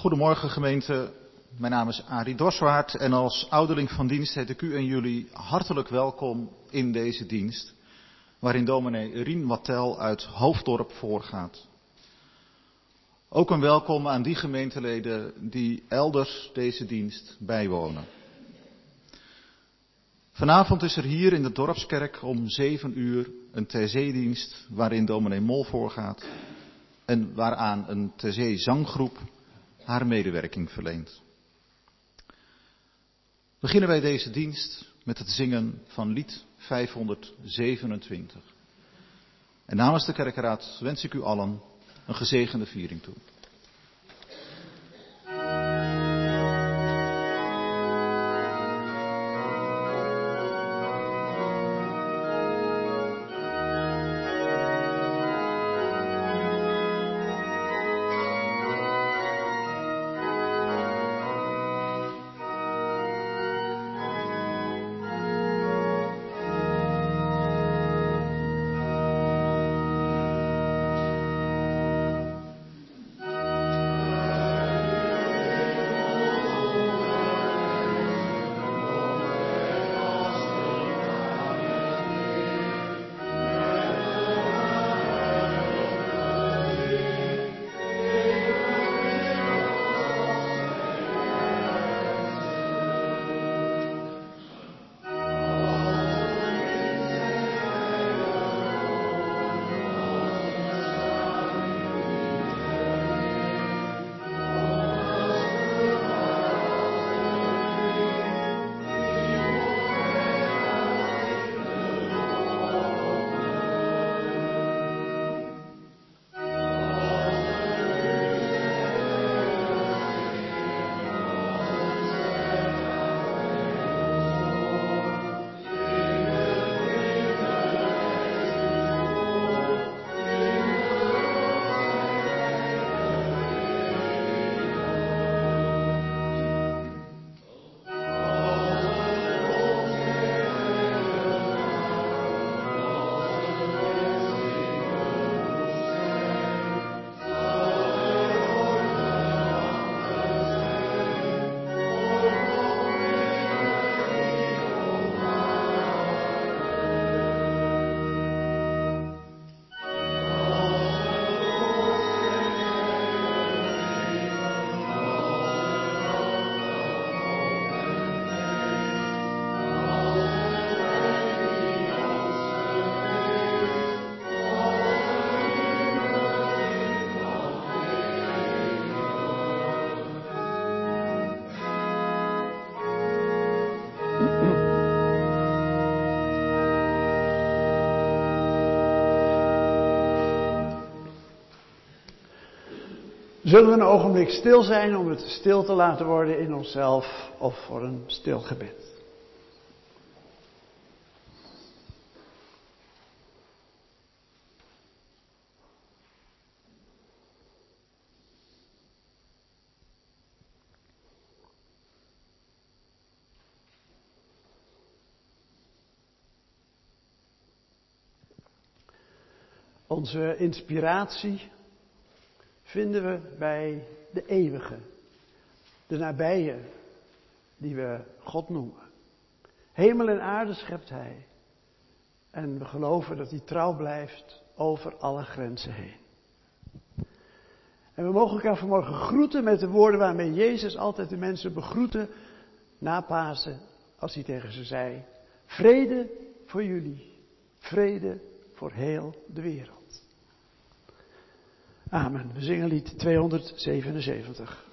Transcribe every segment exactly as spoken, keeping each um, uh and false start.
Goedemorgen gemeente, mijn naam is Arie Dorswaard en als ouderling van dienst heet ik u en jullie hartelijk welkom in deze dienst, waarin dominee Rien Wattel uit Hoofddorp voorgaat. Ook een welkom aan die gemeenteleden die elders deze dienst bijwonen. Vanavond is er hier in de dorpskerk om zeven uur een T C-dienst waarin dominee Mol voorgaat en waaraan een T C-zanggroep haar medewerking verleent. Beginnen wij deze dienst met het zingen van lied vijfhonderdzevenentwintig. En namens de kerkenraad wens ik u allen een gezegende viering toe. Zullen we een ogenblik stil zijn om het stil te laten worden in onszelf of voor een stil gebed? Onze inspiratie vinden we bij de eeuwige, de nabije, die we God noemen. Hemel en aarde schept Hij. En we geloven dat Hij trouw blijft over alle grenzen heen. En we mogen elkaar vanmorgen groeten met de woorden waarmee Jezus altijd de mensen begroette na Pasen, als Hij tegen ze zei: vrede voor jullie, vrede voor heel de wereld. Amen. We zingen lied tweehonderdzevenenzeventig.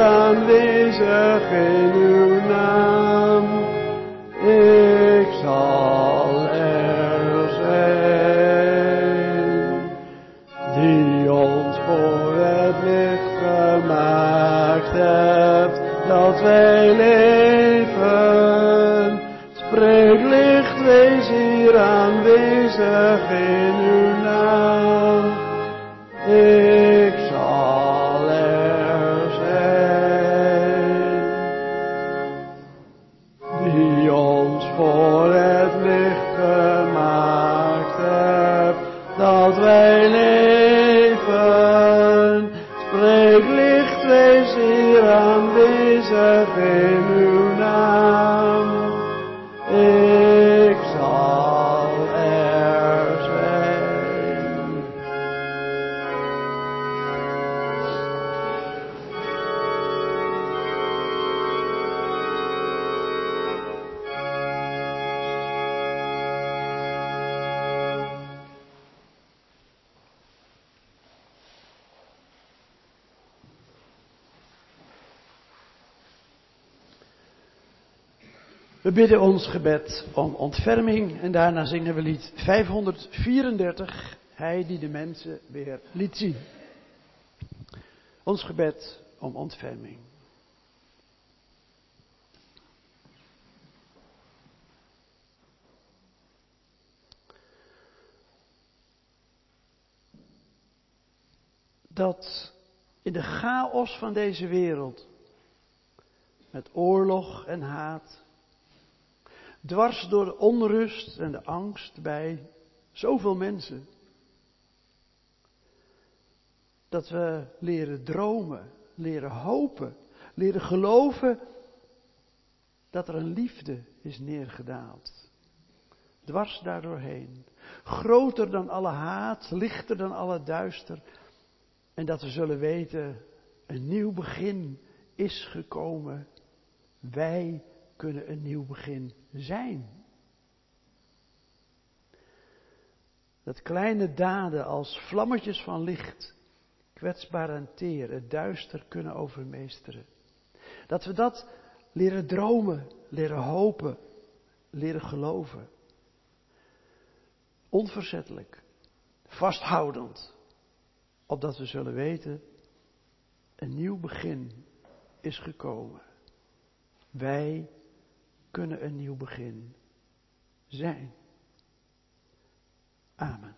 aanwezig in uw naam. Ik zal Spreek licht, wees hier aanwezig in uw naam. Ik zal er zijn. Die ons voor het licht gemaakt hebt, dat wij leven. Spreek licht, wees hier aanwezig in uw naam. Ik zal er zijn. We bidden ons gebed om ontferming en daarna zingen we lied vijfhonderdvierendertig, Hij die de mensen weer liet zien. Ons gebed om ontferming. Dat in de chaos van deze wereld, met oorlog en haat, dwars door de onrust en de angst bij zoveel mensen, dat we leren dromen, leren hopen, leren geloven dat er een liefde is neergedaald. Dwars daardoorheen. Groter dan alle haat, lichter dan alle duister. En dat we zullen weten, een nieuw begin is gekomen. Wij kunnen een nieuw begin zijn. Dat kleine daden als vlammetjes van licht, kwetsbaar en teer, het duister kunnen overmeesteren. Dat we dat leren dromen, leren hopen, leren geloven. Onverzettelijk, vasthoudend, opdat we zullen weten, een nieuw begin is gekomen. Wij kunnen een nieuw begin zijn. Amen.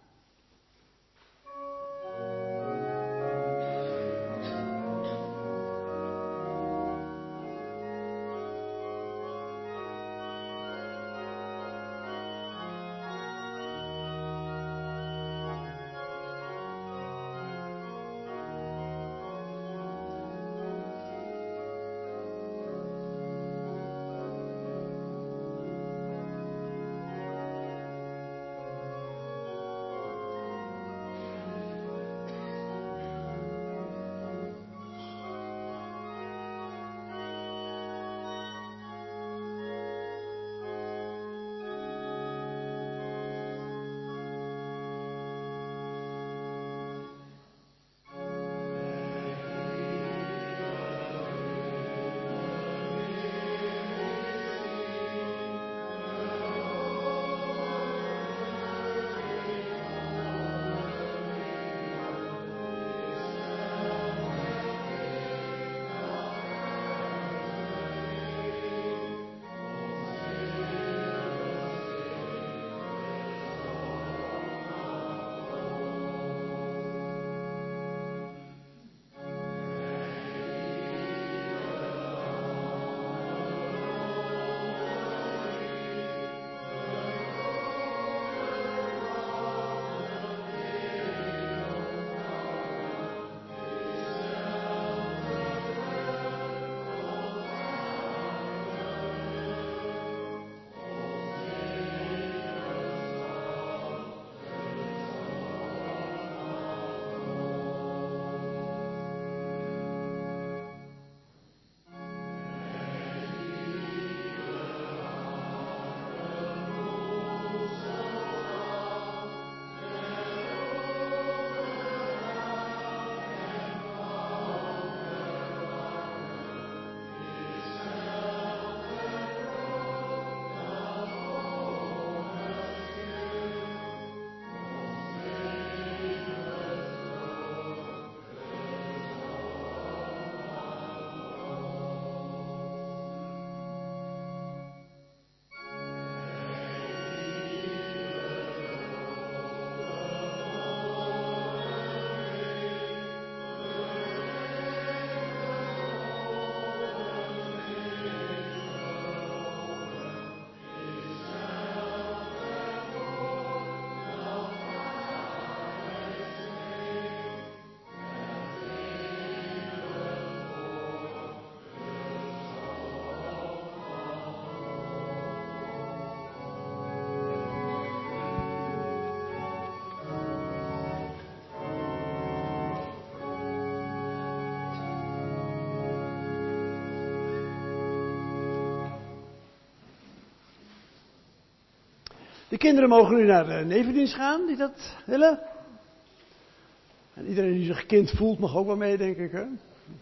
De kinderen mogen nu naar de nevendienst gaan, die dat willen. En iedereen die zich kind voelt mag ook wel mee, denk ik. Hè?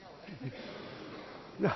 Ja.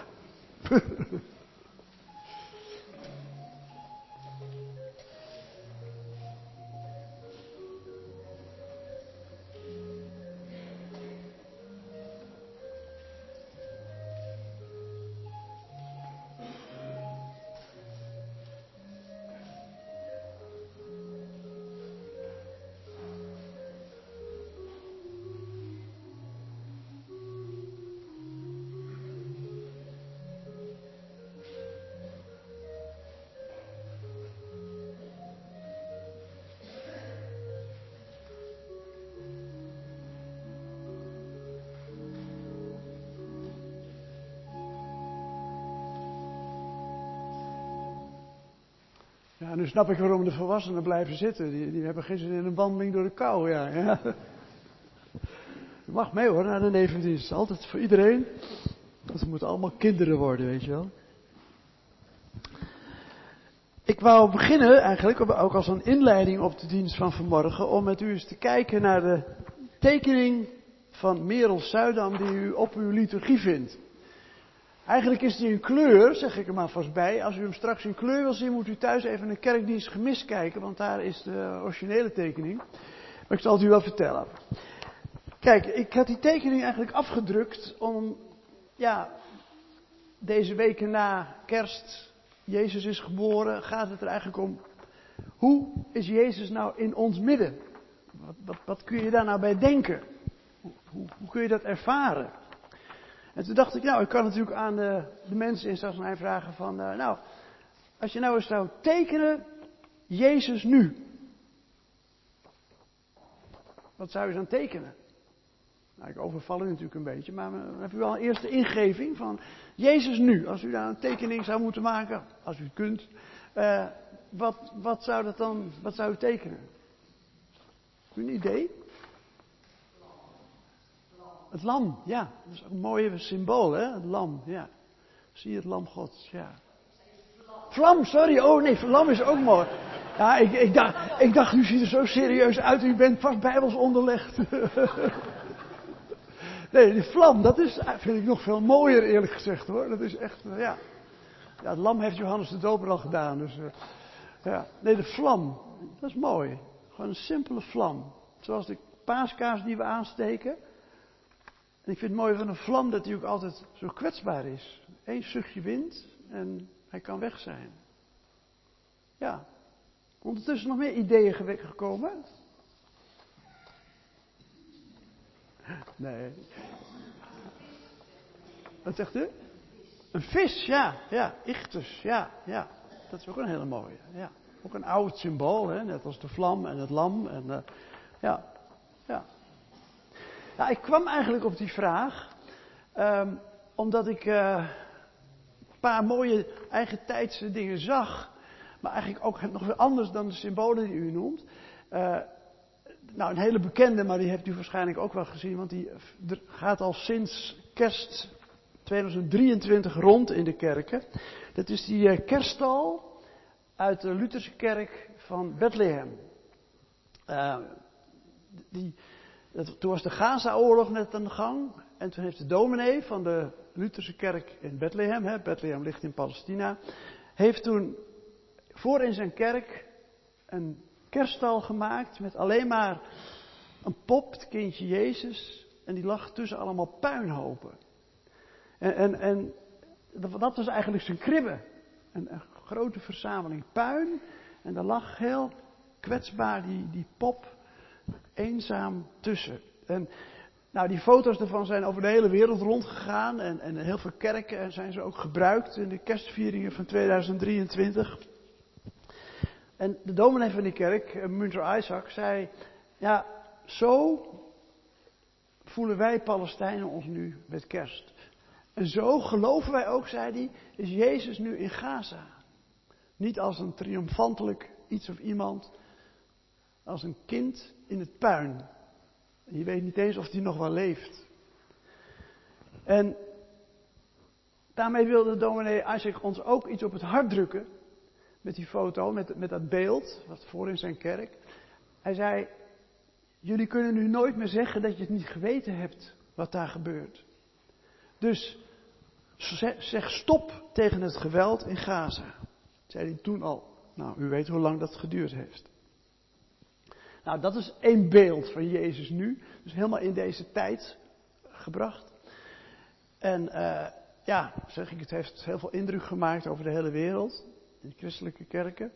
Ja, nu snap ik waarom de volwassenen blijven zitten. Die, die hebben geen zin in een wandeling door de kou. Ja, ja. Je mag mee hoor, naar de nevendienst. Altijd voor iedereen. Want ze moeten allemaal kinderen worden, weet je wel. Ik wou beginnen eigenlijk, ook als een inleiding op de dienst van vanmorgen, om met u eens te kijken naar de tekening van Merel Zuidam die u op uw liturgie vindt. Eigenlijk is die in kleur, zeg ik er maar vast bij. Als u hem straks in kleur wil zien, moet u thuis even een kerkdienst gemist kijken, want daar is de originele tekening. Maar ik zal het u wel vertellen. Kijk, ik had die tekening eigenlijk afgedrukt om, ja, deze weken na kerst, Jezus is geboren, gaat het er eigenlijk om, hoe is Jezus nou in ons midden? Wat, wat, wat kun je daar nou bij denken? Hoe, hoe, hoe kun je dat ervaren? En toen dacht ik, nou, ik kan natuurlijk aan de, de mensen in Sassenheim vragen van, uh, nou, als je nou eens zou tekenen, Jezus nu. Wat zou je dan tekenen? Nou, ik overval u natuurlijk een beetje, maar dan heb u al een eerste ingeving van Jezus nu. Als u daar een tekening zou moeten maken, als u het kunt, uh, wat, wat zou dat dan, wat zou u tekenen? Heb u een idee? Het lam, ja. Dat is ook een mooi symbool, hè? Het lam, ja. Zie je het lam Gods, ja. Vlam, sorry. Oh nee, vlam is ook mooi. Ja, ik, ik, dacht, ik dacht, u ziet er zo serieus uit. U bent vast bijbels onderlegd. Nee, die vlam, dat is, vind ik nog veel mooier eerlijk gezegd hoor. Dat is echt, ja. Ja, het lam heeft Johannes de Doper al gedaan. Dus, uh, ja. Nee, de vlam, dat is mooi. Gewoon een simpele vlam. Zoals de paaskaars die we aansteken. En ik vind het mooi van een vlam dat hij ook altijd zo kwetsbaar is. Eén zuchtje wind en hij kan weg zijn. Ja. Ondertussen nog meer ideeën gekomen? Nee. Wat zegt u? Een vis, ja. Ja, ichthus, ja. Ja. Dat is ook een hele mooie. Ja. Ook een oud symbool, hè? Net als de vlam en het lam. En, uh, ja. Ja. Nou, ik kwam eigenlijk op die vraag, um, omdat ik uh, een paar mooie eigentijdse dingen zag, maar eigenlijk ook nog weer anders dan de symbolen die u noemt. Uh, nou, een hele bekende, maar die hebt u waarschijnlijk ook wel gezien, want die gaat al sinds kerst tweeduizend drieëntwintig rond in de kerken. Dat is die uh, kerststal uit de Lutherse kerk van Bethlehem. Uh, die... Toen was de Gaza-oorlog net aan de gang. En toen heeft de dominee van de Lutherse kerk in Bethlehem, hè, Bethlehem ligt in Palestina, heeft toen voor in zijn kerk een kerststal gemaakt met alleen maar een pop, het kindje Jezus. En die lag tussen allemaal puinhopen. En, en, en dat was eigenlijk zijn kribbe. Een, een grote verzameling puin. En daar lag heel kwetsbaar die, die pop eenzaam tussen. En nou, die foto's daarvan zijn over de hele wereld rondgegaan. En, en heel veel kerken zijn ze ook gebruikt in de kerstvieringen van tweeduizend drieëntwintig. En de dominee van die kerk, Munter Isaac, zei, ja, zo voelen wij Palestijnen ons nu met kerst. En zo geloven wij ook, zei hij, is Jezus nu in Gaza. Niet als een triomfantelijk iets of iemand, als een kind in het puin. En je weet niet eens of hij nog wel leeft. En daarmee wilde dominee Isaac ons ook iets op het hart drukken. met die foto, met, met dat beeld, wat voor in zijn kerk. Hij zei, jullie kunnen nu nooit meer zeggen dat je het niet geweten hebt wat daar gebeurt. Dus zeg stop tegen het geweld in Gaza. Zei hij toen al. Nou, u weet hoe lang dat geduurd heeft. Nou, dat is één beeld van Jezus nu. Dus helemaal in deze tijd gebracht. En uh, ja, zeg ik, het heeft heel veel indruk gemaakt over de hele wereld. In de christelijke kerken.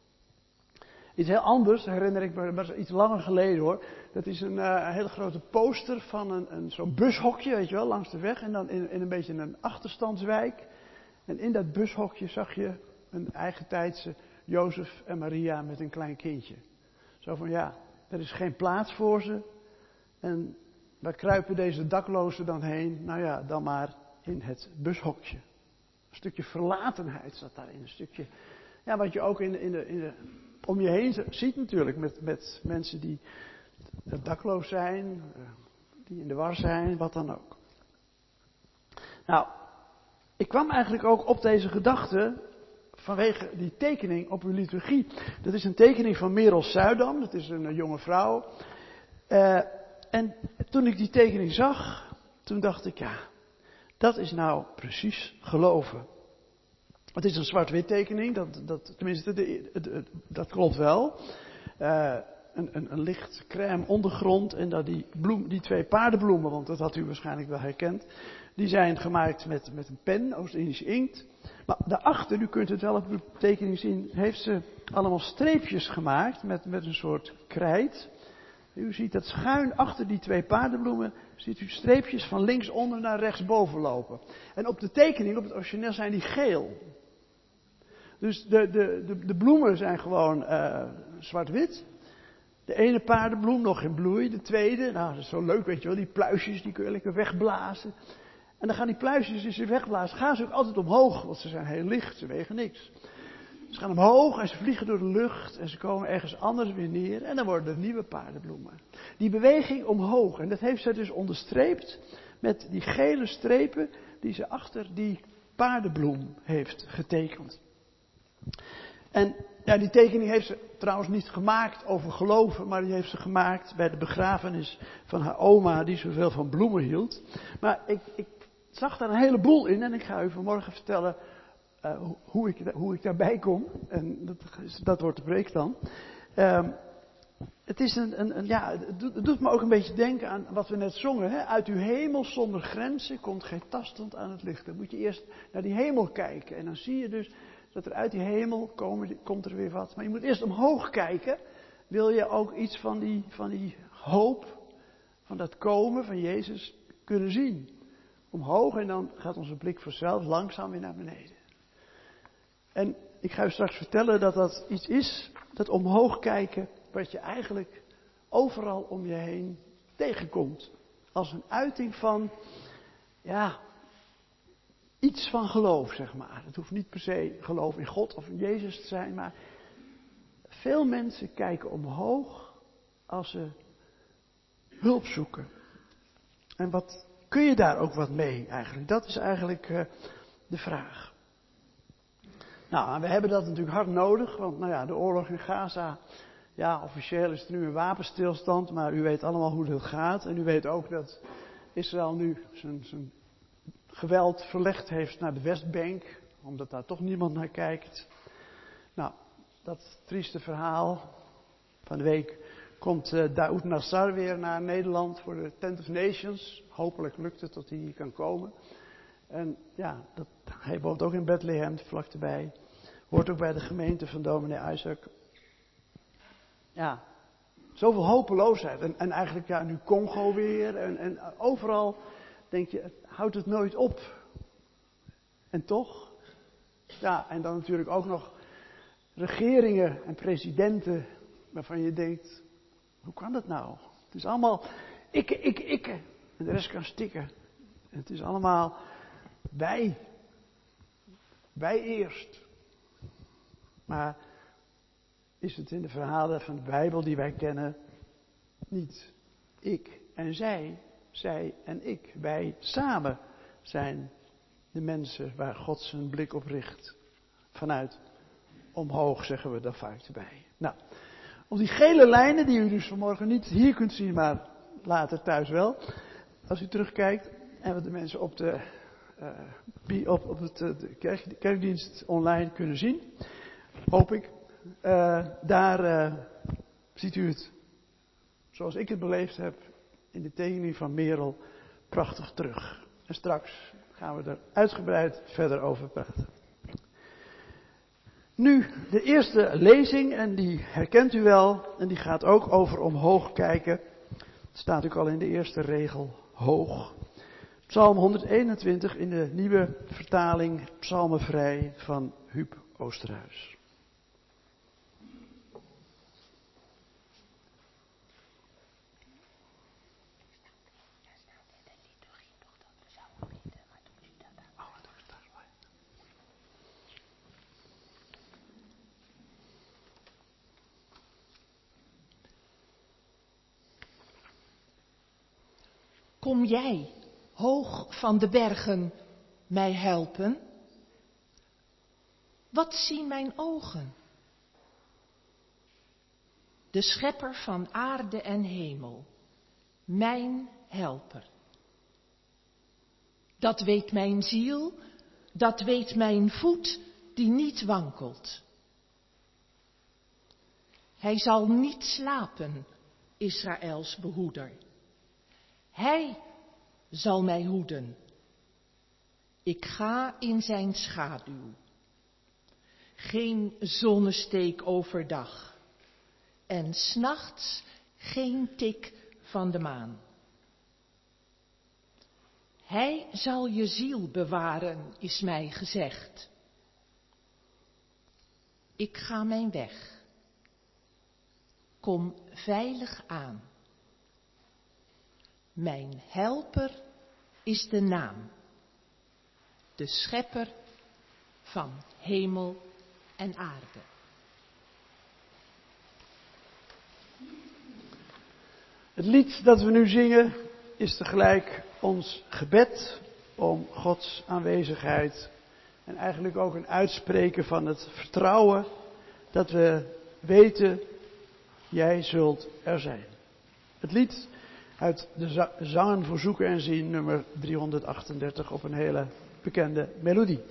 Iets heel anders, herinner ik me, dat is iets langer geleden hoor. Dat is een, uh, een hele grote poster van een, een, zo'n bushokje, weet je wel, langs de weg. En dan in, in een beetje een achterstandswijk. En in dat bushokje zag je een eigentijdse Jozef en Maria met een klein kindje. Zo van ja, er is geen plaats voor ze. En waar kruipen deze daklozen dan heen? Nou ja, dan maar in het bushokje. Een stukje verlatenheid zat daarin. Een stukje, ja, wat je ook in de, in de, in de, om je heen ziet natuurlijk. Met, met mensen die dakloos zijn, die in de war zijn, wat dan ook. Nou, ik kwam eigenlijk ook op deze gedachte vanwege die tekening op uw liturgie. Dat is een tekening van Merel Zuidam, dat is een jonge vrouw. Uh, en toen ik die tekening zag, toen dacht ik, ja, dat is nou precies geloven. Het is een zwart-wit tekening, dat, dat, tenminste, de, de, de, dat klopt wel. Uh, een, een, een licht crème ondergrond en dat die, bloem, die twee paardenbloemen, want dat had u waarschijnlijk wel herkend, die zijn gemaakt met, met een pen, Oost-Indische inkt. Maar daarachter, u kunt het wel op uw tekening zien, heeft ze allemaal streepjes gemaakt met, met een soort krijt. U ziet dat schuin achter die twee paardenbloemen, ziet u streepjes van linksonder naar rechtsboven lopen. En op de tekening, op het origineel, zijn die geel. Dus de, de, de, de bloemen zijn gewoon uh, zwart-wit. De ene paardenbloem nog in bloei, de tweede, nou dat is zo leuk, weet je wel, die pluisjes die kun je lekker wegblazen. En dan gaan die pluisjes, als je wegblazen, gaan ze ook altijd omhoog, want ze zijn heel licht, ze wegen niks. Ze gaan omhoog en ze vliegen door de lucht en ze komen ergens anders weer neer en dan worden er nieuwe paardenbloemen. Die beweging omhoog, en dat heeft zij dus onderstreept met die gele strepen die ze achter die paardenbloem heeft getekend. En ja, die tekening heeft ze trouwens niet gemaakt over geloven, maar die heeft ze gemaakt bij de begrafenis van haar oma die zoveel van bloemen hield. Maar ik, ik zag daar een heleboel in en ik ga u vanmorgen vertellen uh, hoe, ik, hoe ik daarbij kom. En dat, dat wordt de preek dan. Uh, het is een, een, een ja, het doet, het doet me ook een beetje denken aan wat we net zongen. Hè? Uit uw hemel zonder grenzen komt gij tastend aan het licht. Dan moet je eerst naar die hemel kijken en dan zie je dus dat er uit die hemel komen, komt er weer wat. Maar je moet eerst omhoog kijken. Wil je ook iets van die, van die hoop, van dat komen van Jezus kunnen zien. Omhoog en dan gaat onze blik vanzelf langzaam weer naar beneden. En ik ga u straks vertellen dat dat iets is, dat omhoog kijken, wat je eigenlijk overal om je heen tegenkomt. Als een uiting van, ja, iets van geloof, zeg maar. Het hoeft niet per se geloof in God of in Jezus te zijn, maar veel mensen kijken omhoog als ze hulp zoeken. En wat kun je daar ook wat mee eigenlijk? Dat is eigenlijk uh, de vraag. Nou, we hebben dat natuurlijk hard nodig, want nou ja, de oorlog in Gaza, ja, officieel is het nu een wapenstilstand, maar u weet allemaal hoe dat gaat. En u weet ook dat Israël nu zijn, zijn geweld verlegd heeft naar de Westbank, omdat daar toch niemand naar kijkt. Nou, dat trieste verhaal. Van de week komt uh, Daoud Nassar weer naar Nederland voor de Tent of Nations. Hopelijk lukt het dat hij hier kan komen. En ja, dat, hij woont ook in Bethlehem, vlak erbij. Hoort ook bij de gemeente van dominee Isaac. Ja, zoveel hopeloosheid. En, en eigenlijk ja, nu Congo weer. En, en overal denk je, houdt het nooit op. En toch? Ja, en dan natuurlijk ook nog regeringen en presidenten waarvan je denkt, hoe kan dat nou? Het is allemaal ikke, ikke, ikke. En de rest kan stikken. En het is allemaal wij. Wij eerst. Maar is het in de verhalen van de Bijbel die wij kennen niet ik en zij, zij en ik. Wij samen zijn de mensen waar God zijn blik op richt vanuit omhoog, zeggen we dan vaak erbij. Nou, op die gele lijnen, die u dus vanmorgen niet hier kunt zien, maar later thuis wel, als u terugkijkt, en wat de mensen op de, uh, op, op het, de kerk, de kerkdienst online kunnen zien, hoop ik, uh, daar uh, ziet u het, zoals ik het beleefd heb, in de tekening van Merel, prachtig terug. En straks gaan we er uitgebreid verder over praten. Nu, de eerste lezing, en die herkent u wel, en die gaat ook over omhoog kijken. Het staat ook al in de eerste regel, hoog. Psalm honderdeenentwintig in de nieuwe vertaling, psalmenvrij van Huub Oosterhuis. Kom jij, hoog van de bergen, mij helpen? Wat zien mijn ogen? De schepper van aarde en hemel, mijn helper. Dat weet mijn ziel, dat weet mijn voet die niet wankelt. Hij zal niet slapen, Israëls behoeder. Hij zal mij hoeden. Ik ga in zijn schaduw. Geen zonnesteek overdag. En 's nachts geen tik van de maan. Hij zal je ziel bewaren, is mij gezegd. Ik ga mijn weg. Kom veilig aan. Mijn helper is de naam, de schepper van hemel en aarde. Het lied dat we nu zingen is tegelijk ons gebed om Gods aanwezigheid en eigenlijk ook een uitspreken van het vertrouwen dat we weten, jij zult er zijn. Het lied uit de Zangen voor Zoeken en Zien, nummer driehonderdachtendertig, op een hele bekende melodie.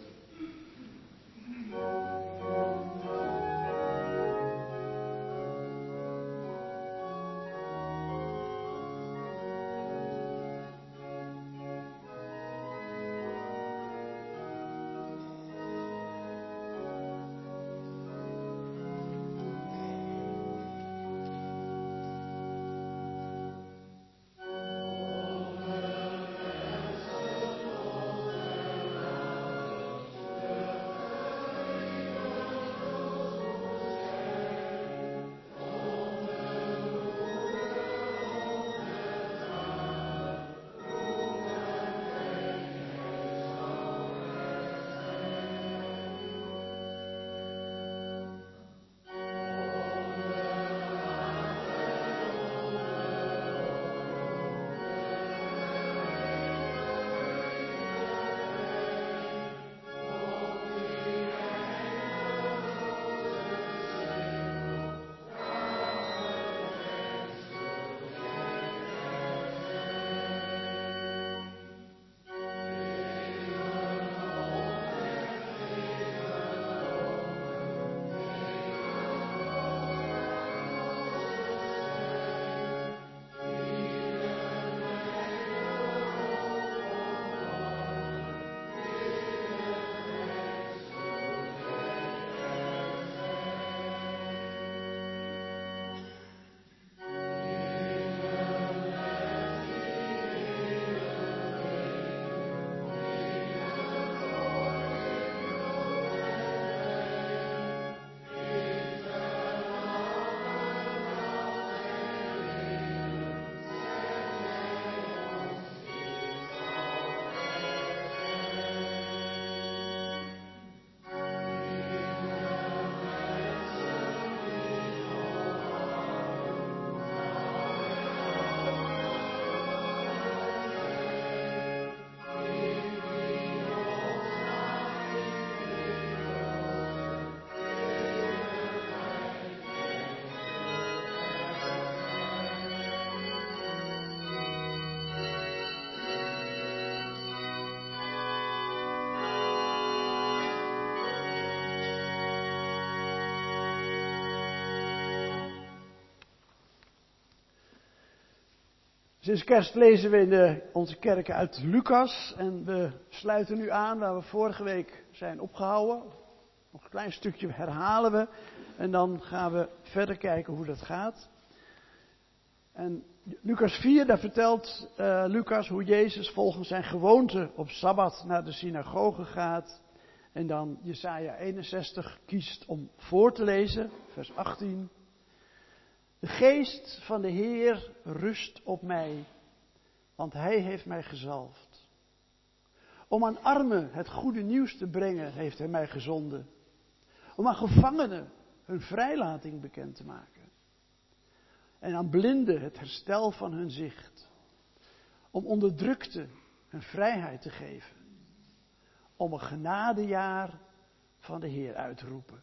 Sinds kerst lezen we in de, onze kerken uit Lucas en we sluiten nu aan waar we vorige week zijn opgehouden. Nog een klein stukje herhalen we en dan gaan we verder kijken hoe dat gaat. En Lucas vier, daar vertelt uh, Lucas hoe Jezus volgens zijn gewoonte op Sabbat naar de synagoge gaat. En dan Jesaja eenenzestig kiest om voor te lezen, vers achttien. De geest van de Heer rust op mij, want hij heeft mij gezalfd. Om aan armen het goede nieuws te brengen heeft hij mij gezonden. Om aan gevangenen hun vrijlating bekend te maken. En aan blinden het herstel van hun zicht. Om onderdrukten hun vrijheid te geven. Om een genadejaar van de Heer uit te roepen.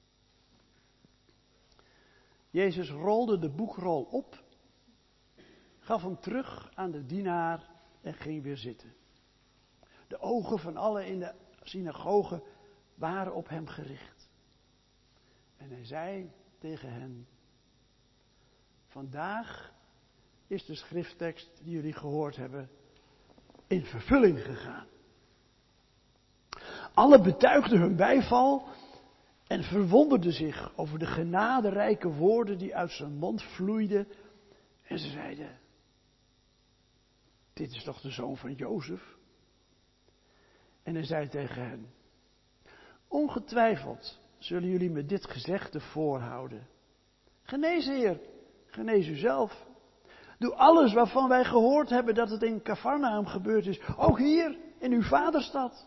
Jezus rolde de boekrol op, gaf hem terug aan de dienaar en ging weer zitten. De ogen van allen in de synagoge waren op hem gericht. En hij zei tegen hen: vandaag is de schrifttekst die jullie gehoord hebben in vervulling gegaan. Alle betuigden hun bijval en verwonderden zich over de genaderijke woorden die uit zijn mond vloeiden. En ze zeiden: dit is toch de zoon van Jozef? En hij zei tegen hen: ongetwijfeld zullen jullie me dit gezegde voorhouden. Genees, Heer, genees u zelf. Doe alles waarvan wij gehoord hebben dat het in Kafarnaum gebeurd is, ook hier in uw vaderstad.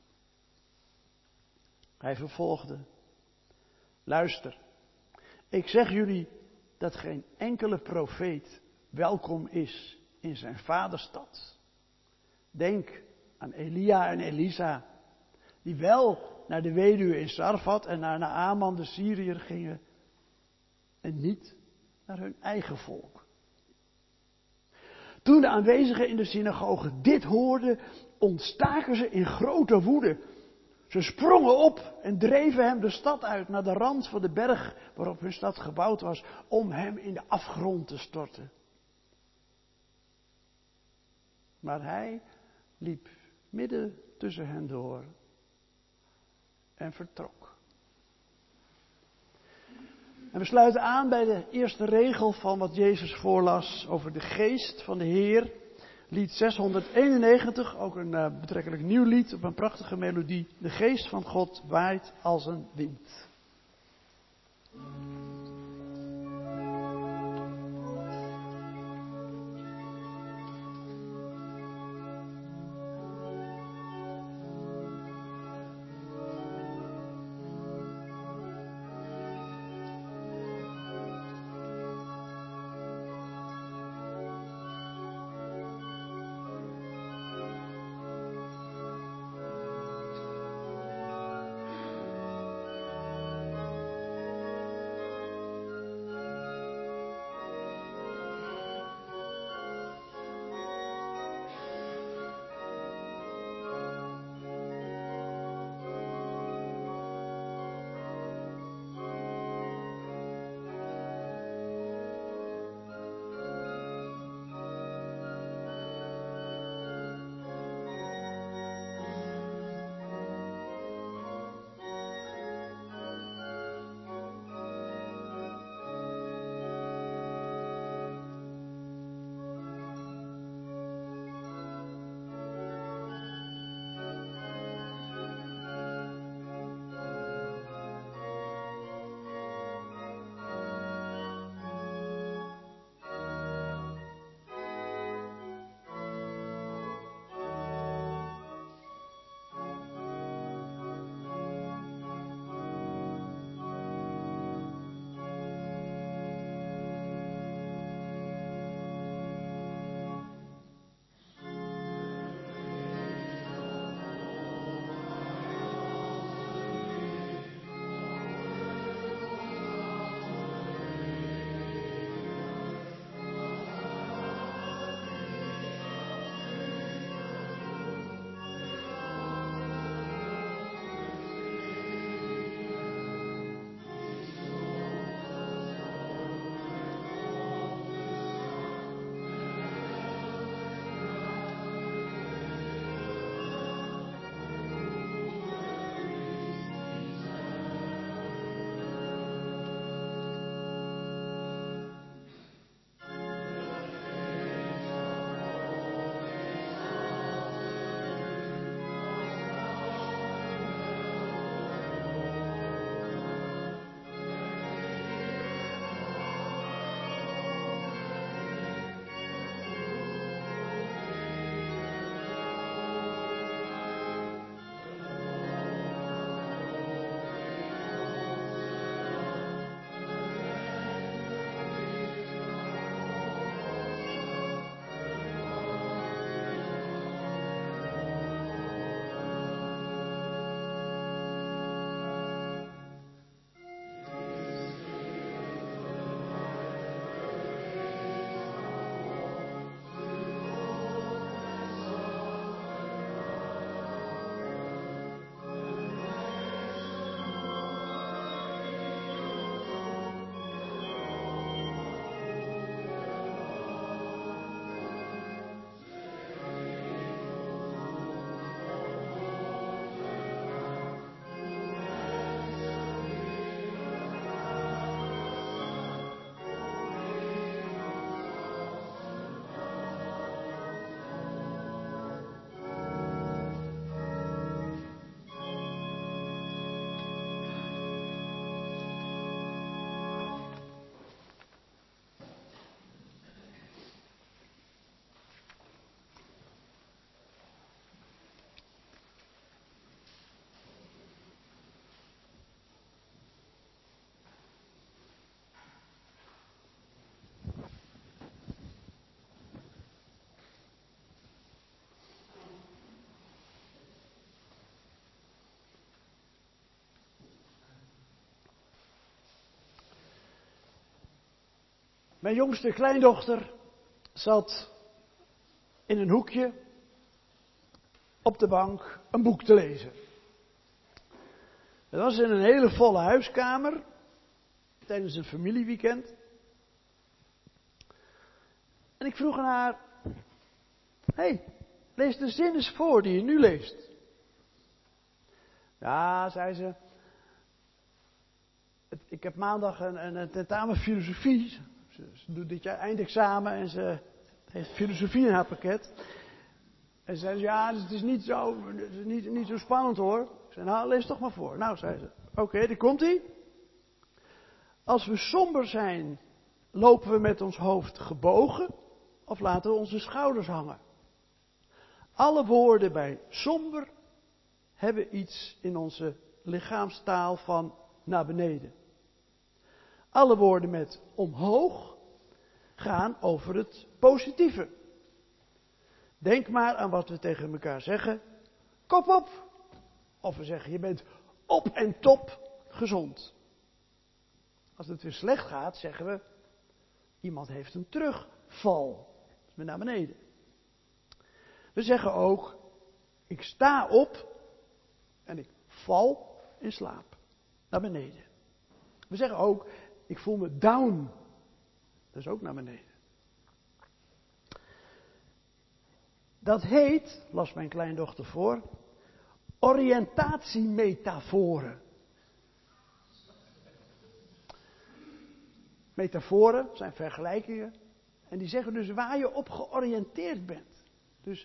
Hij vervolgde: luister, ik zeg jullie dat geen enkele profeet welkom is in zijn vaderstad. Denk aan Elia en Elisa, die wel naar de weduwe in Sarfat en naar Naaman de Syriër gingen en niet naar hun eigen volk. Toen de aanwezigen in de synagoge dit hoorden, ontstaken ze in grote woede. Ze sprongen op en dreven hem de stad uit naar de rand van de berg waarop hun stad gebouwd was, om hem in de afgrond te storten. Maar hij liep midden tussen hen door en vertrok. En we sluiten aan bij de eerste regel van wat Jezus voorlas over de geest van de Heer. Lied zeshonderdeenennegentig, ook een uh, betrekkelijk nieuw lied op een prachtige melodie. De geest van God waait als een wind. Mijn jongste kleindochter zat in een hoekje op de bank een boek te lezen. Het was in een hele volle huiskamer tijdens een familieweekend. En ik vroeg aan haar: hé, hey, lees de zin eens voor die je nu leest. Ja, zei ze. Ik heb maandag een, een tentamen filosofie. Ze, ze doet dit jaar eindexamen en ze heeft filosofie in haar pakket. En ze zei: ja, het is niet zo, het is niet, niet zo spannend hoor. Ik zei: nou, lees toch maar voor. Nou, zei ze. Oké, okay, die komt-ie. Als we somber zijn, lopen we met ons hoofd gebogen of laten we onze schouders hangen. Alle woorden bij somber hebben iets in onze lichaamstaal van naar beneden. Alle woorden met omhoog gaan over het positieve. Denk maar aan wat we tegen elkaar zeggen. Kop op. Of we zeggen: je bent op en top gezond. Als het weer slecht gaat, zeggen we: iemand heeft een terugval. Dat is weer naar beneden. We zeggen ook: ik sta op en ik val in slaap. Naar beneden. We zeggen ook: ik voel me down. Dat is ook naar beneden. Dat heet, las mijn kleindochter voor, oriëntatiemetaforen. Metaforen zijn vergelijkingen. En die zeggen dus waar je op georiënteerd bent. Dus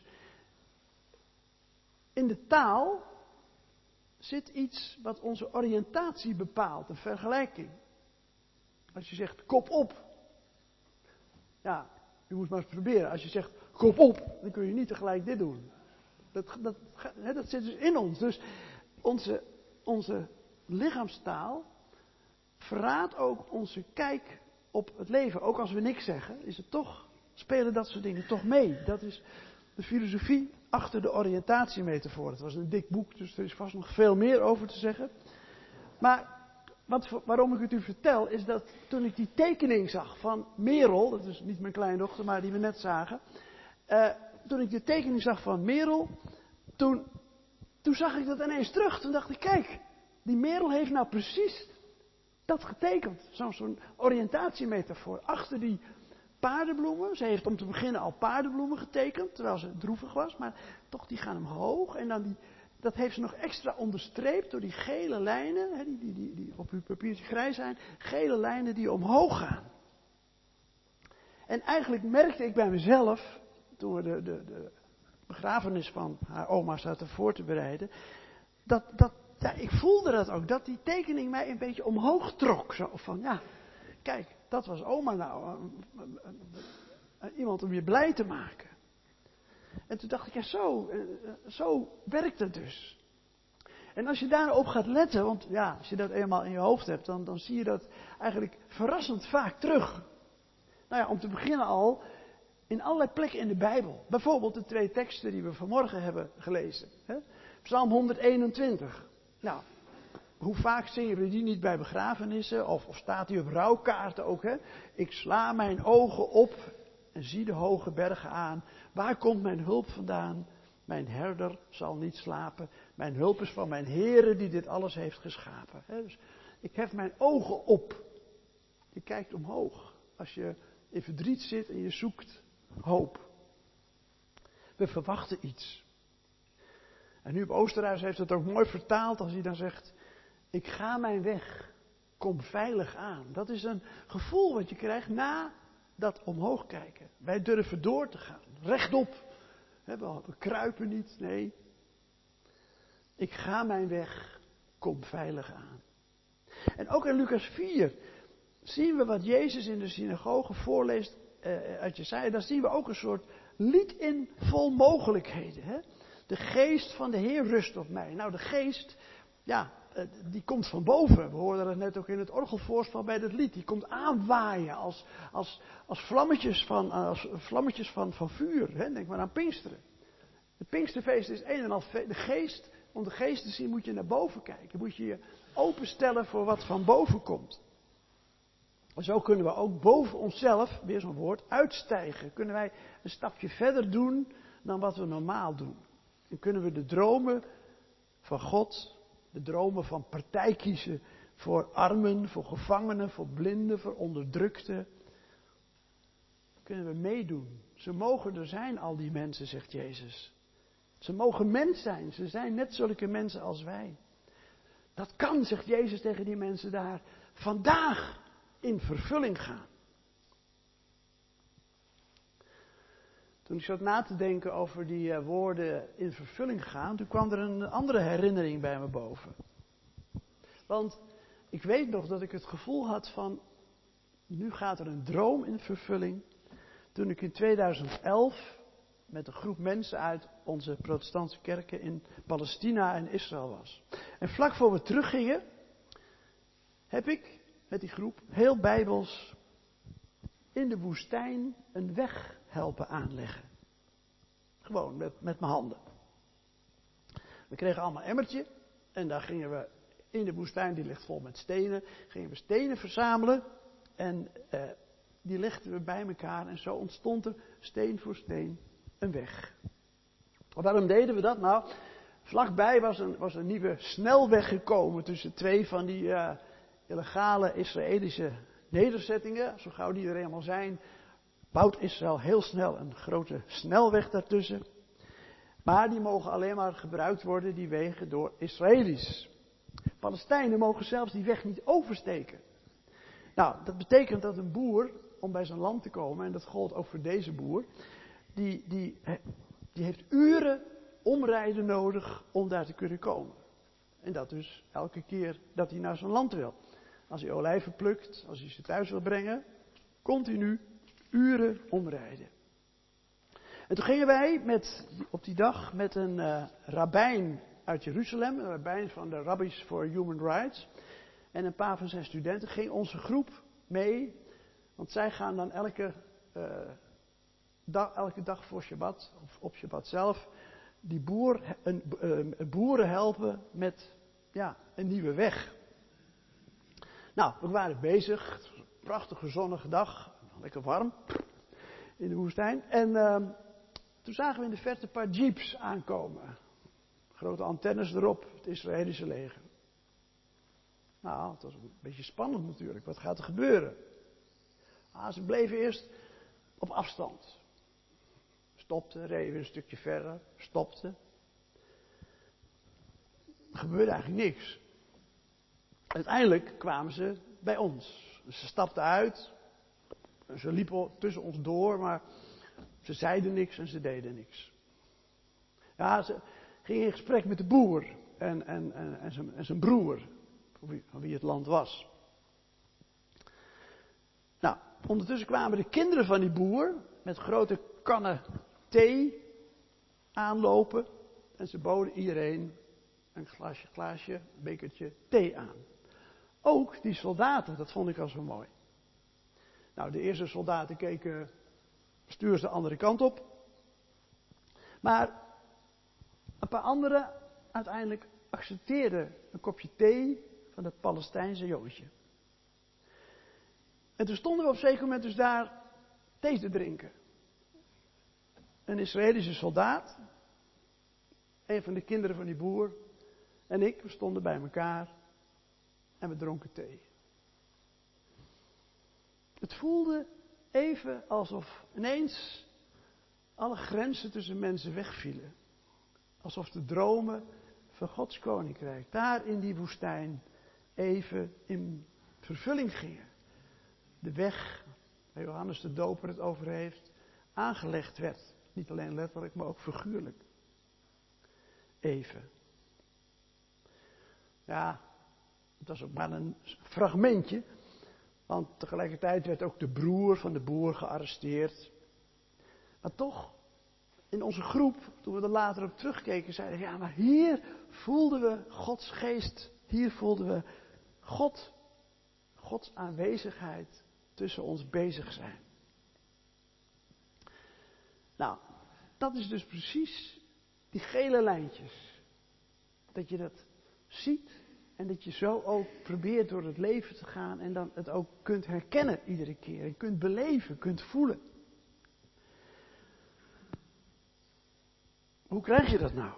in de taal zit iets wat onze oriëntatie bepaalt. Een vergelijking. Als je zegt kop op. Ja, je moet maar eens proberen. Als je zegt kop op, dan kun je niet tegelijk dit doen. Dat, dat, dat zit dus in ons. Dus onze, onze lichaamstaal verraadt ook onze kijk op het leven. Ook als we niks zeggen, is het toch, spelen dat soort dingen toch mee. Dat is de filosofie achter de oriëntatiemetafoor. Het was een dik boek, dus er is vast nog veel meer over te zeggen. Maar wat, waarom ik het u vertel, is dat toen ik die tekening zag van Merel, dat is niet mijn kleindochter, maar die we net zagen. Uh, toen ik die tekening zag van Merel, toen, toen zag ik dat ineens terug. Toen dacht ik: kijk, die Merel heeft nou precies dat getekend. Zo'n zo'n oriëntatiemetafoor. Achter die paardenbloemen. Ze heeft om te beginnen al paardenbloemen getekend. Terwijl ze droevig was. Maar toch, die gaan omhoog. En dan die, dat heeft ze nog extra onderstreept door die gele lijnen. Hè, die, die, die, die op uw papiertje grijs zijn. Gele lijnen die omhoog gaan. En eigenlijk merkte ik bij mezelf, toen we de, de, de begrafenis van haar oma zaten voor te bereiden. Dat, dat Ja, ik voelde dat ook, dat die tekening mij een beetje omhoog trok. Zo van, ja, kijk, dat was oma nou. Uh, uh, uh, iemand om je blij te maken. En toen dacht ik: ja, zo, uh, zo werkt het dus. En als je daarop gaat letten, want ja, als je dat eenmaal in je hoofd hebt, dan, dan zie je dat eigenlijk verrassend vaak terug. Nou ja, om te beginnen al, in allerlei plekken in de Bijbel. Bijvoorbeeld de twee teksten die we vanmorgen hebben gelezen. Hè? Psalm honderdeenentwintig. Nou, hoe vaak zingen we die niet bij begrafenissen? Of, of staat die op rouwkaarten ook, hè? Ik sla mijn ogen op en zie de hoge bergen aan. Waar komt mijn hulp vandaan? Mijn herder zal niet slapen. Mijn hulp is van mijn Heere die dit alles heeft geschapen. Hè? Dus ik hef mijn ogen op. Je kijkt omhoog. Als je in verdriet zit en je zoekt hoop. We verwachten iets. En nu op Oosterhuis heeft het ook mooi vertaald als hij dan zegt: ik ga mijn weg, kom veilig aan. Dat is een gevoel wat je krijgt na dat omhoog kijken. Wij durven door te gaan, rechtop. We kruipen niet, nee. Ik ga mijn weg, kom veilig aan. En ook in Lucas vier zien we wat Jezus in de synagoge voorleest uh, uit Jesaja. Daar zien we ook een soort lied in vol mogelijkheden, hè? De geest van de Heer rust op mij. Nou, de geest, ja, die komt van boven. We hoorden het net ook in het orgelvoorspel bij dat lied. Die komt aanwaaien als, als, als vlammetjes, van, als vlammetjes van, van vuur. Hè? Denk maar aan Pinksteren. Het Pinksterfeest is een en al de geest. Om de geest te zien moet je naar boven kijken. Moet je je openstellen voor wat van boven komt. Zo kunnen we ook boven onszelf, weer zo'n woord, uitstijgen. Kunnen wij een stapje verder doen dan wat we normaal doen. En kunnen we de dromen van God, de dromen van partij kiezen voor armen, voor gevangenen, voor blinden, voor onderdrukten. Kunnen we meedoen. Ze mogen er zijn, al die mensen, zegt Jezus. Ze mogen mens zijn. Ze zijn net zulke mensen als wij. Dat kan, zegt Jezus tegen die mensen daar, vandaag in vervulling gaan. Toen ik zat na te denken over die uh, woorden in vervulling gaan, toen kwam er een andere herinnering bij me boven. Want ik weet nog dat ik het gevoel had van, nu gaat er een droom in vervulling. Toen ik in tweeduizend elf met een groep mensen uit onze protestantse kerken in Palestina en Israël was. En vlak voor we teruggingen, heb ik met die groep heel bijbels in de woestijn een weg helpen aanleggen. Gewoon met, met mijn handen. We kregen allemaal een emmertje en daar gingen we in de woestijn, die ligt vol met stenen, gingen we stenen verzamelen en eh, die legden we bij elkaar en zo ontstond er steen voor steen een weg. Waarom deden we dat? Nou, vlakbij was een, was een nieuwe snelweg gekomen tussen twee van die uh, illegale Israëlische nederzettingen. Zo gauw die er eenmaal zijn, bouwt Israël heel snel een grote snelweg daartussen. Maar die mogen alleen maar gebruikt worden, die wegen, door Israëli's. Palestijnen mogen zelfs die weg niet oversteken. Nou, dat betekent dat een boer, om bij zijn land te komen, en dat gold ook voor deze boer, die, die, die heeft uren omrijden nodig om daar te kunnen komen. En dat dus elke keer dat hij naar zijn land wil. Als hij olijven plukt, als hij ze thuis wil brengen, continu uren omrijden. En toen gingen wij met, op die dag met een uh, rabbijn uit Jeruzalem, een rabbijn van de Rabbis for Human Rights, en een paar van zijn studenten, ging onze groep mee, want zij gaan dan elke, uh, dag, elke dag voor Shabbat, of op Shabbat zelf, die boer, een, uh, boeren helpen met ja, een nieuwe weg. Nou, we waren bezig, het was een prachtige zonnige dag, lekker warm, in de woestijn. En uh, toen zagen we in de verte een paar jeeps aankomen. Grote antennes erop, het Israëlische leger. Nou, het was een beetje spannend natuurlijk. Wat gaat er gebeuren? Ah, ze bleven eerst op afstand. Stopten, reden weer een stukje verder, stopten. Er gebeurde eigenlijk niks. Uiteindelijk kwamen ze bij ons. Ze stapten uit. Ze liepen tussen ons door, maar ze zeiden niks en ze deden niks. Ja, ze gingen in gesprek met de boer en, en, en, en, zijn, en zijn broer, van wie, van wie het land was. Nou, ondertussen kwamen de kinderen van die boer met grote kannen thee aanlopen. En ze boden iedereen een glaasje, glaasje, een bekertje thee aan. Ook die soldaten, dat vond ik al zo mooi. Nou, de eerste soldaten keken stuurs de andere kant op. Maar een paar anderen uiteindelijk accepteerden een kopje thee van dat Palestijnse jongetje. En toen stonden we op een zeker moment dus daar thee te drinken. Een Israëlische soldaat, een van de kinderen van die boer en ik, we stonden bij elkaar en we dronken thee. Het voelde even alsof ineens alle grenzen tussen mensen wegvielen. Alsof de dromen van Gods koninkrijk daar in die woestijn even in vervulling gingen. De weg, waar Johannes de Doper het over heeft, aangelegd werd. Niet alleen letterlijk, maar ook figuurlijk. Even. Ja, het was ook maar een fragmentje. Want tegelijkertijd werd ook de broer van de boer gearresteerd. Maar toch, in onze groep, toen we er later op terugkeken, zeiden we, ja, maar hier voelden we Gods geest. Hier voelden we God, Gods aanwezigheid tussen ons bezig zijn. Nou, dat is dus precies die gele lijntjes. Dat je dat ziet En dat je zo ook probeert door het leven te gaan en dan het ook kunt herkennen iedere keer. En kunt beleven, kunt voelen. Hoe krijg je dat nou?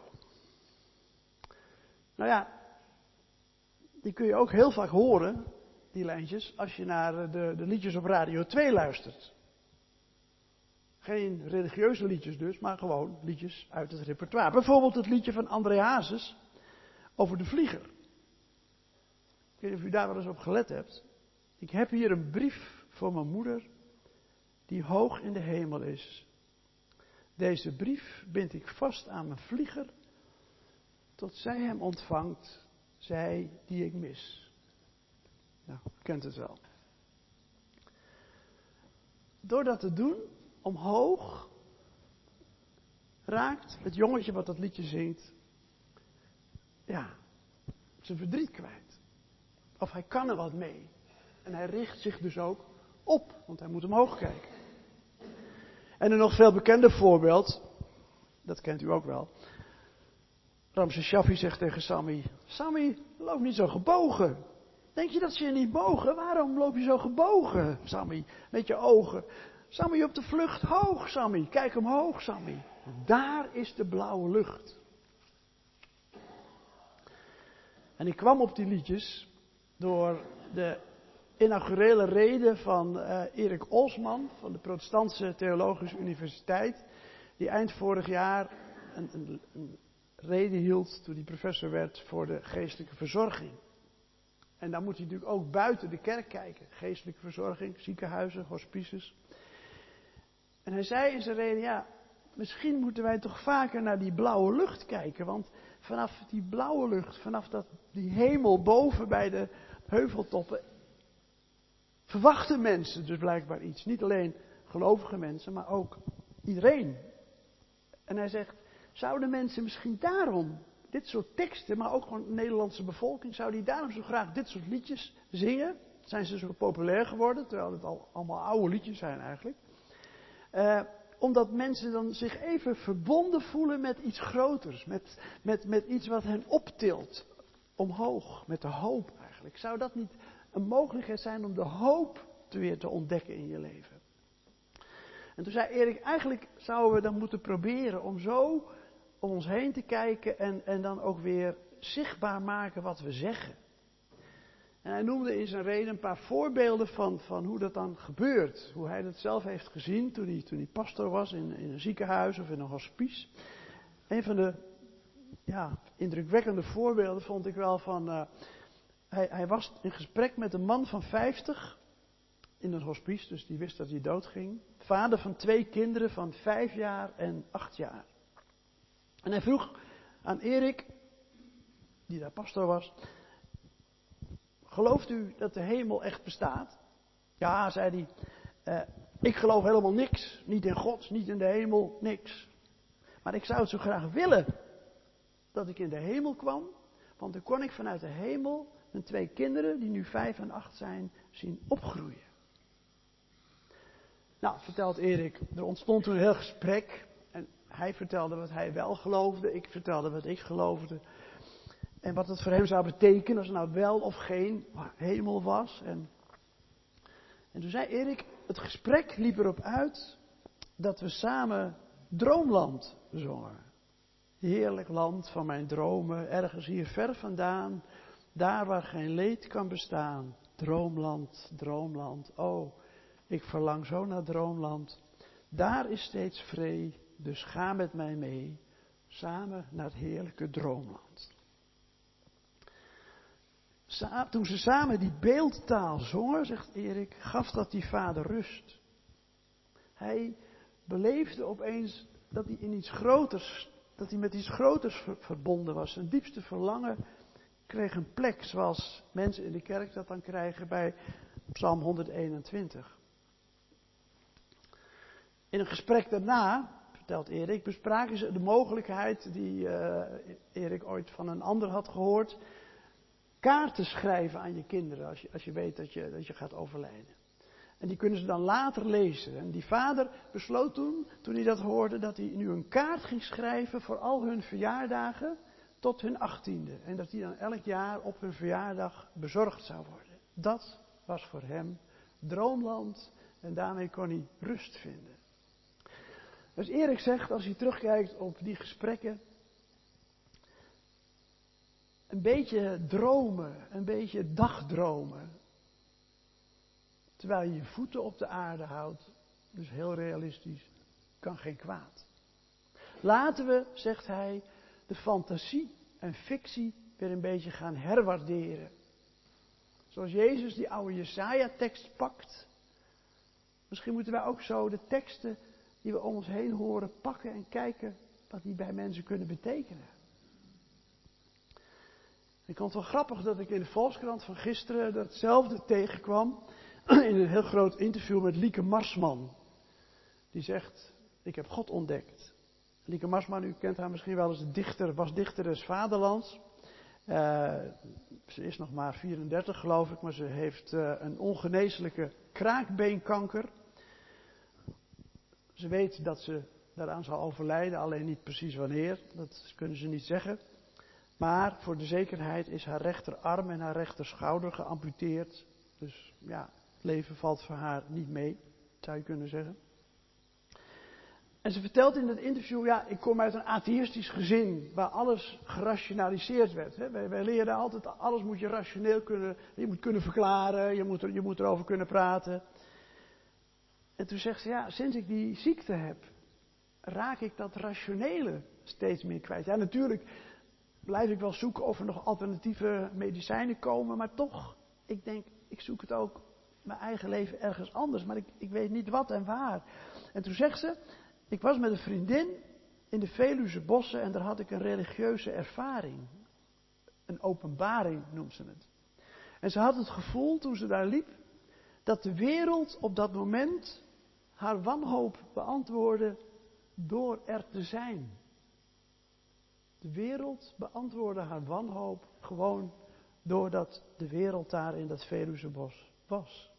Nou ja, die kun je ook heel vaak horen, die lijntjes, als je naar de, de liedjes op Radio twee luistert. Geen religieuze liedjes dus, maar gewoon liedjes uit het repertoire. Bijvoorbeeld het liedje van André Hazes over de vlieger. Ik weet niet of u daar wel eens op gelet hebt. Ik heb hier een brief voor mijn moeder die hoog in de hemel is. Deze brief bind ik vast aan mijn vlieger tot zij hem ontvangt, zij die ik mis. Nou, u kent het wel. Door dat te doen, omhoog, raakt het jongetje wat dat liedje zingt, ja, zijn verdriet kwijt. Of hij kan er wat mee. En hij richt zich dus ook op, want hij moet omhoog kijken. En een nog veel bekender voorbeeld, dat kent u ook wel. Ramses Shaffi zegt tegen Sammy, Sammy, loop niet zo gebogen. Denk je dat ze je niet bogen? Waarom loop je zo gebogen, Sammy, met je ogen? Sammy op de vlucht, hoog Sammy, kijk omhoog Sammy. Daar is de blauwe lucht. En ik kwam op die liedjes door de inaugurele rede van uh, Erik Olsman van de Protestantse Theologische Universiteit. Die eind vorig jaar een, een, een rede hield toen hij professor werd voor de geestelijke verzorging. En dan moet hij natuurlijk ook buiten de kerk kijken. Geestelijke verzorging, ziekenhuizen, hospices. En hij zei in zijn reden, ja, misschien moeten wij toch vaker naar die blauwe lucht kijken. Want vanaf die blauwe lucht, vanaf dat, die hemel boven bij de heuveltoppen, verwachten mensen dus blijkbaar iets. Niet alleen gelovige mensen, maar ook iedereen. En hij zegt, zouden mensen misschien daarom dit soort teksten, maar ook gewoon de Nederlandse bevolking, zou die daarom zo graag dit soort liedjes zingen? Zijn ze zo populair geworden, terwijl het al allemaal oude liedjes zijn eigenlijk. Uh, omdat mensen dan zich even verbonden voelen met iets groters, met, met, met iets wat hen optilt, omhoog, met de hoop eigenlijk. Zou dat niet een mogelijkheid zijn om de hoop te weer te ontdekken in je leven? En toen zei Erik, eigenlijk zouden we dan moeten proberen om zo om ons heen te kijken en, en dan ook weer zichtbaar maken wat we zeggen. En hij noemde in zijn reden een paar voorbeelden van, van hoe dat dan gebeurt. Hoe hij dat zelf heeft gezien toen hij, toen hij pastor was in, in een ziekenhuis of in een hospice. Een van de ja, indrukwekkende voorbeelden vond ik wel van... Uh, hij, hij was in gesprek met een man van vijftig in een hospice, dus die wist dat hij doodging. Vader van twee kinderen van vijf jaar en acht jaar. En hij vroeg aan Erik, die daar pastor was, gelooft u dat de hemel echt bestaat? Ja, zei hij, uh, ik geloof helemaal niks. Niet in God, niet in de hemel, niks. Maar ik zou het zo graag willen dat ik in de hemel kwam, want dan kon ik vanuit de hemel mijn twee kinderen, die nu vijf en acht zijn, zien opgroeien. Nou, vertelt Erik, er ontstond toen een heel gesprek. En hij vertelde wat hij wel geloofde, ik vertelde wat ik geloofde. En wat het voor hem zou betekenen als er nou wel of geen hemel was. En, en toen zei Erik, het gesprek liep erop uit dat we samen Droomland zongen. Heerlijk land van mijn dromen, ergens hier ver vandaan, daar waar geen leed kan bestaan. Droomland, droomland, oh, ik verlang zo naar Droomland. Daar is steeds vree, dus ga met mij mee, samen naar het heerlijke Droomland. Sa- Toen ze samen die beeldtaal zongen, zegt Erik, gaf dat die vader rust. Hij beleefde opeens dat hij in iets groters, dat hij met iets groters ver- verbonden was. Zijn diepste verlangen kreeg een plek, zoals mensen in de kerk dat dan krijgen bij Psalm honderdeenentwintig. In een gesprek daarna, vertelt Erik, bespraken ze de mogelijkheid die uh, Erik ooit van een ander had gehoord, kaarten schrijven aan je kinderen als je, als je weet dat je, dat je gaat overlijden. En die kunnen ze dan later lezen. En die vader besloot toen, toen hij dat hoorde, dat hij nu een kaart ging schrijven voor al hun verjaardagen. tot hun achttiende. En dat die dan elk jaar op hun verjaardag bezorgd zou worden. Dat was voor hem droomland en daarmee kon hij rust vinden. Dus Erik zegt, als hij terugkijkt op die gesprekken, een beetje dromen, een beetje dagdromen. Terwijl je je voeten op de aarde houdt, dus heel realistisch, kan geen kwaad. Laten we, zegt hij, de fantasie en fictie weer een beetje gaan herwaarderen. Zoals Jezus die oude Jesaja-tekst pakt. Misschien moeten wij ook zo de teksten die we om ons heen horen pakken en kijken wat die bij mensen kunnen betekenen. Ik vond het wel grappig dat ik in de Volkskrant van gisteren datzelfde tegenkwam. In een heel groot interview met Lieke Marsman. Die zegt, ik heb God ontdekt. Lieke Marsman, u kent haar misschien wel als de dichter, was dichter des Vaderlands. Uh, ze is nog maar vierendertig geloof ik, maar ze heeft uh, een ongeneeslijke kraakbeenkanker. Ze weet dat ze daaraan zal overlijden, alleen niet precies wanneer, dat kunnen ze niet zeggen. Maar voor de zekerheid is haar rechterarm en haar rechterschouder geamputeerd. Dus ja, het leven valt voor haar niet mee, zou je kunnen zeggen. En ze vertelt in het interview, ja, ik kom uit een atheïstisch gezin waar alles gerationaliseerd werd. Hè. Wij, wij leren altijd, alles moet je rationeel kunnen, je moet kunnen verklaren, je moet, er, je moet erover kunnen praten. En toen zegt ze, ja, sinds ik die ziekte heb, raak ik dat rationele steeds meer kwijt. Ja, natuurlijk blijf ik wel zoeken of er nog alternatieve medicijnen komen, maar toch, ik denk, ik zoek het ook mijn eigen leven ergens anders, maar ik, ik weet niet wat en waar. En toen zegt ze, ik was met een vriendin in de Veluwse bossen en daar had ik een religieuze ervaring. Een openbaring noemt ze het. En ze had het gevoel toen ze daar liep, dat de wereld op dat moment haar wanhoop beantwoordde door er te zijn. De wereld beantwoordde haar wanhoop gewoon doordat de wereld daar in dat Veluwse bos was.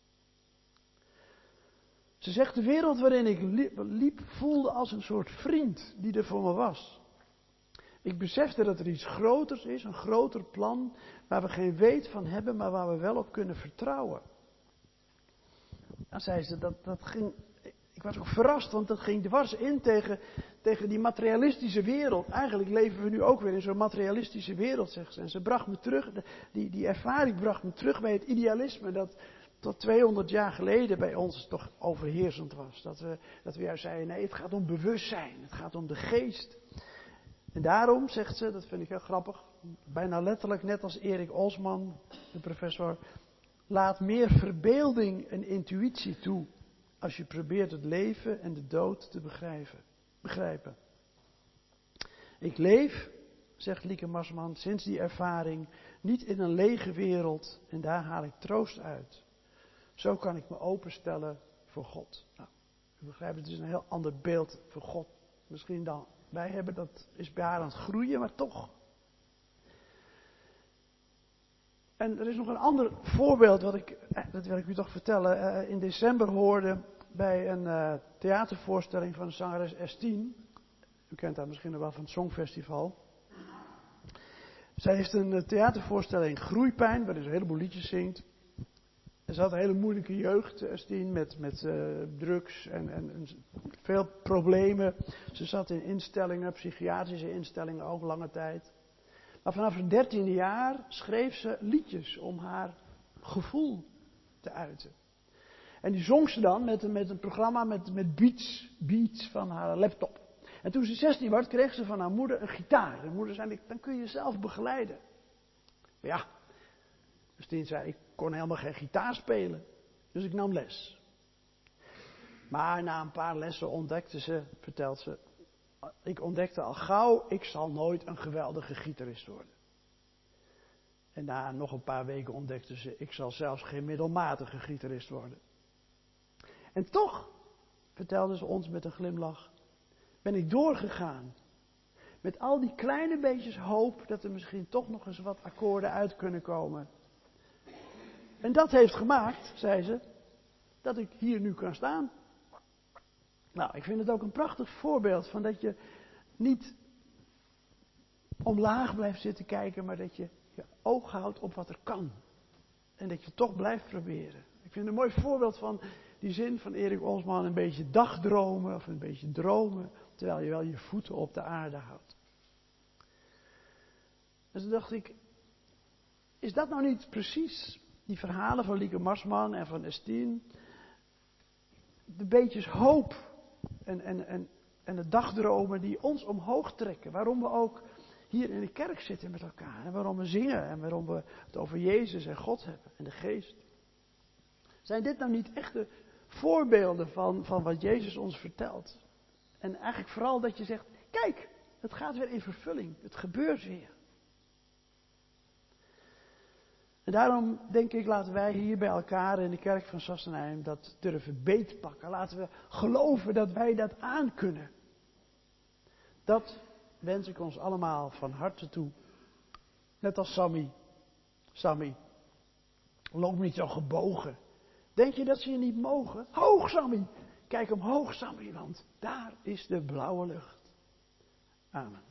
Ze zegt, de wereld waarin ik liep voelde als een soort vriend die er voor me was. Ik besefte dat er iets groters is, een groter plan, waar we geen weet van hebben, maar waar we wel op kunnen vertrouwen. Dan zei ze, dat, dat ging, ik was ook verrast, want dat ging dwars in tegen, tegen die materialistische wereld. Eigenlijk leven we nu ook weer in zo'n materialistische wereld, zegt ze. En ze bracht me terug, die, die ervaring bracht me terug bij het idealisme dat tot tweehonderd jaar geleden bij ons toch overheersend was. Dat we, dat we juist zeiden, nee, het gaat om bewustzijn, het gaat om de geest. En daarom, zegt ze, dat vind ik heel grappig, bijna letterlijk net als Erik Olsman, de professor, laat meer verbeelding en intuïtie toe als je probeert het leven en de dood te begrijpen. begrijpen. Ik leef, zegt Lieke Marsman, sinds die ervaring niet in een lege wereld en daar haal ik troost uit. Zo kan ik me openstellen voor God. Nou, u begrijpt, het is een heel ander beeld voor God misschien dan wij hebben. Dat is bij haar aan het groeien, maar toch. En er is nog een ander voorbeeld wat ik, dat wil ik u toch vertellen. In december hoorde bij een theatervoorstelling van de zangeres S tien. U kent haar misschien nog wel van het Songfestival. Zij heeft een theatervoorstelling Groeipijn, waarin ze een heleboel liedjes zingt. En ze had een hele moeilijke jeugd, S tien, met, met uh, drugs en, en, en veel problemen. Ze zat in instellingen, psychiatrische instellingen ook lange tijd. Maar vanaf haar dertiende jaar schreef ze liedjes om haar gevoel te uiten. En die zong ze dan met, met een programma met, met beats, beats van haar laptop. En toen ze zestien werd, kreeg ze van haar moeder een gitaar. De moeder zei, dan kun je jezelf begeleiden. Maar ja, Justine zei, ik kon helemaal geen gitaar spelen. Dus ik nam les. Maar na een paar lessen ontdekte ze, vertelt ze, ik ontdekte al gauw, ik zal nooit een geweldige gitarist worden. En na nog een paar weken ontdekte ze, ik zal zelfs geen middelmatige gitarist worden. En toch, vertelde ze ons met een glimlach, ben ik doorgegaan. Met al die kleine beetjes hoop dat er misschien toch nog eens wat akkoorden uit kunnen komen. En dat heeft gemaakt, zei ze, dat ik hier nu kan staan. Nou, ik vind het ook een prachtig voorbeeld van dat je niet omlaag blijft zitten kijken, maar dat je je oog houdt op wat er kan. En dat je toch blijft proberen. Ik vind een mooi voorbeeld van die zin van Erik Olsman, een beetje dagdromen of een beetje dromen, terwijl je wel je voeten op de aarde houdt. En toen dacht ik, is dat nou niet precies die verhalen van Lieke Marsman en van Estine, de beetjes hoop en, en, en, en de dagdromen die ons omhoog trekken, waarom we ook hier in de kerk zitten met elkaar en waarom we zingen en waarom we het over Jezus en God hebben en de Geest. Zijn dit nou niet echte voorbeelden van, van wat Jezus ons vertelt? En eigenlijk vooral dat je zegt, kijk, het gaat weer in vervulling, het gebeurt weer. En daarom denk ik, laten wij hier bij elkaar in de kerk van Sassenheim dat durven beetpakken. Laten we geloven dat wij dat aan kunnen. Dat wens ik ons allemaal van harte toe. Net als Sammy. Sammy, loop niet zo gebogen. Denk je dat ze je niet mogen? Hoog, Sammy. Kijk omhoog, Sammy, want daar is de blauwe lucht. Amen.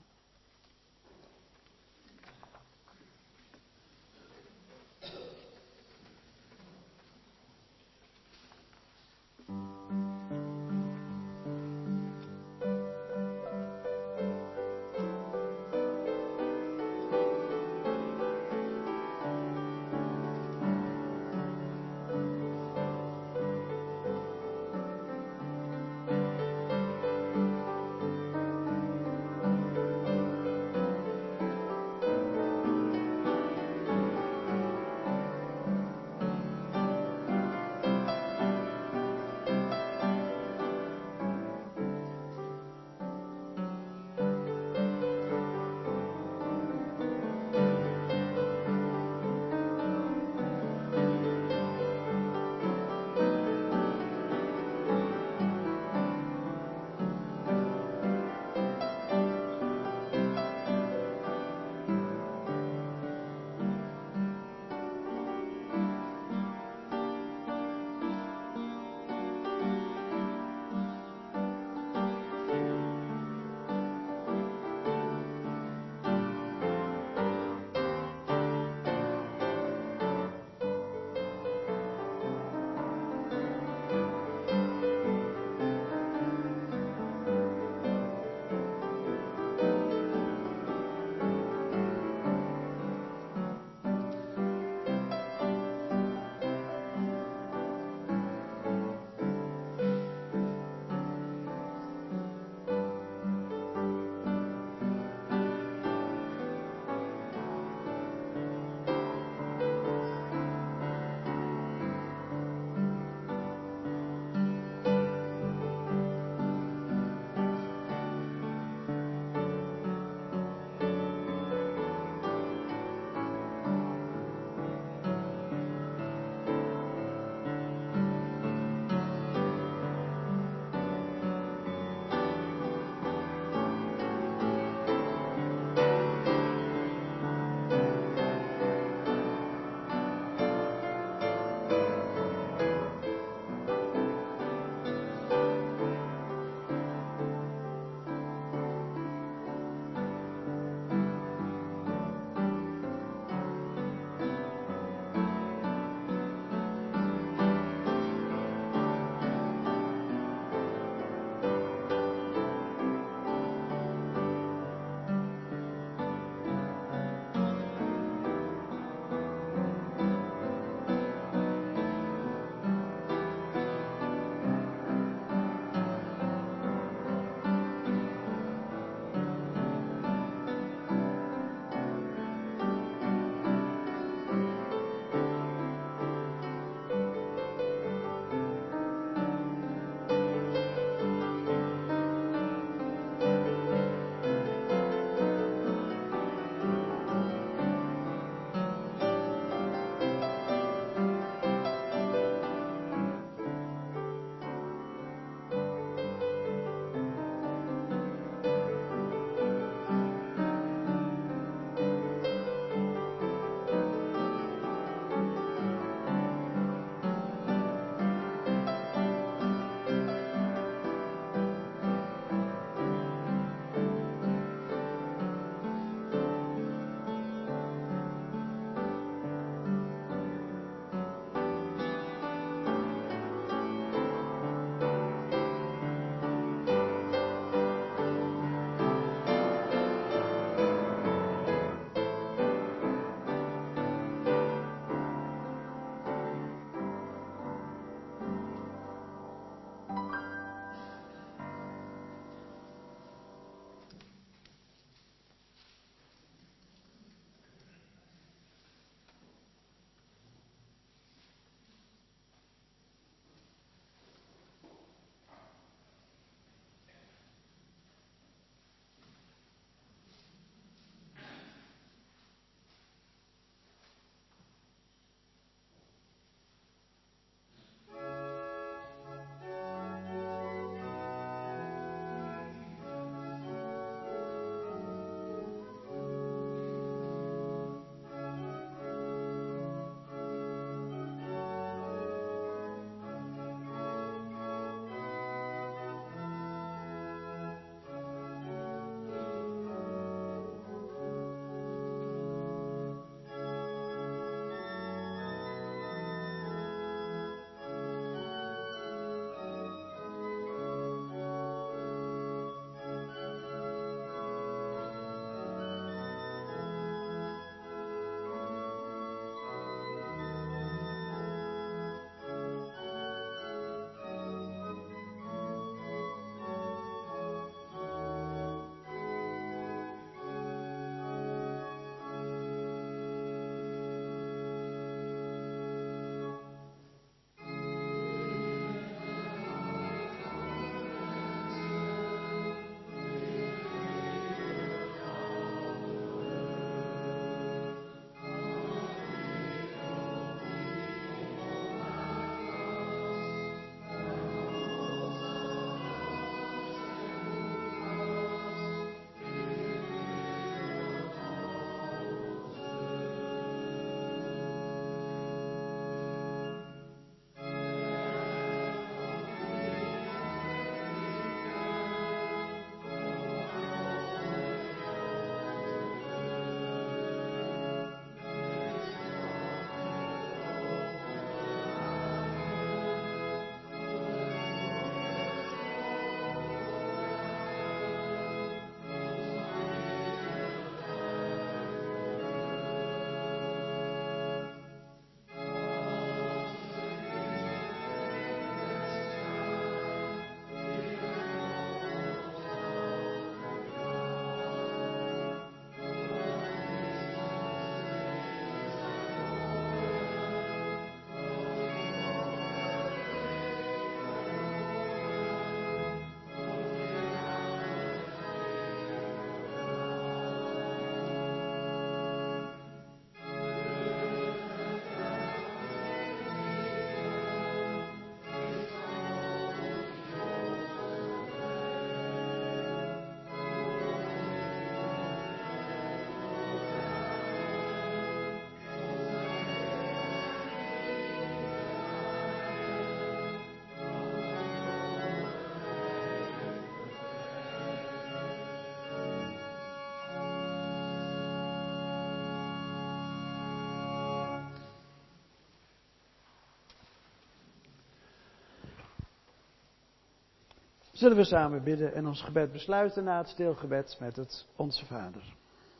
Zullen we samen bidden en ons gebed besluiten na het stilgebed met het Onze Vader.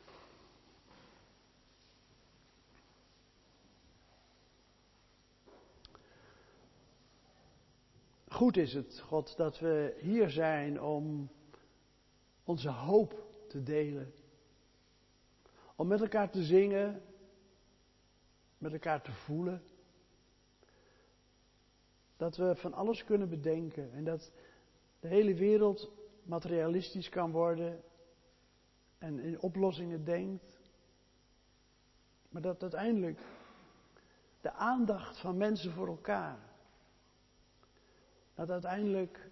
Goed is het, God, dat we hier zijn om onze hoop te delen. Om met elkaar te zingen, met elkaar te voelen. Dat we van alles kunnen bedenken en dat de hele wereld materialistisch kan worden en in oplossingen denkt. Maar dat uiteindelijk de aandacht van mensen voor elkaar, dat uiteindelijk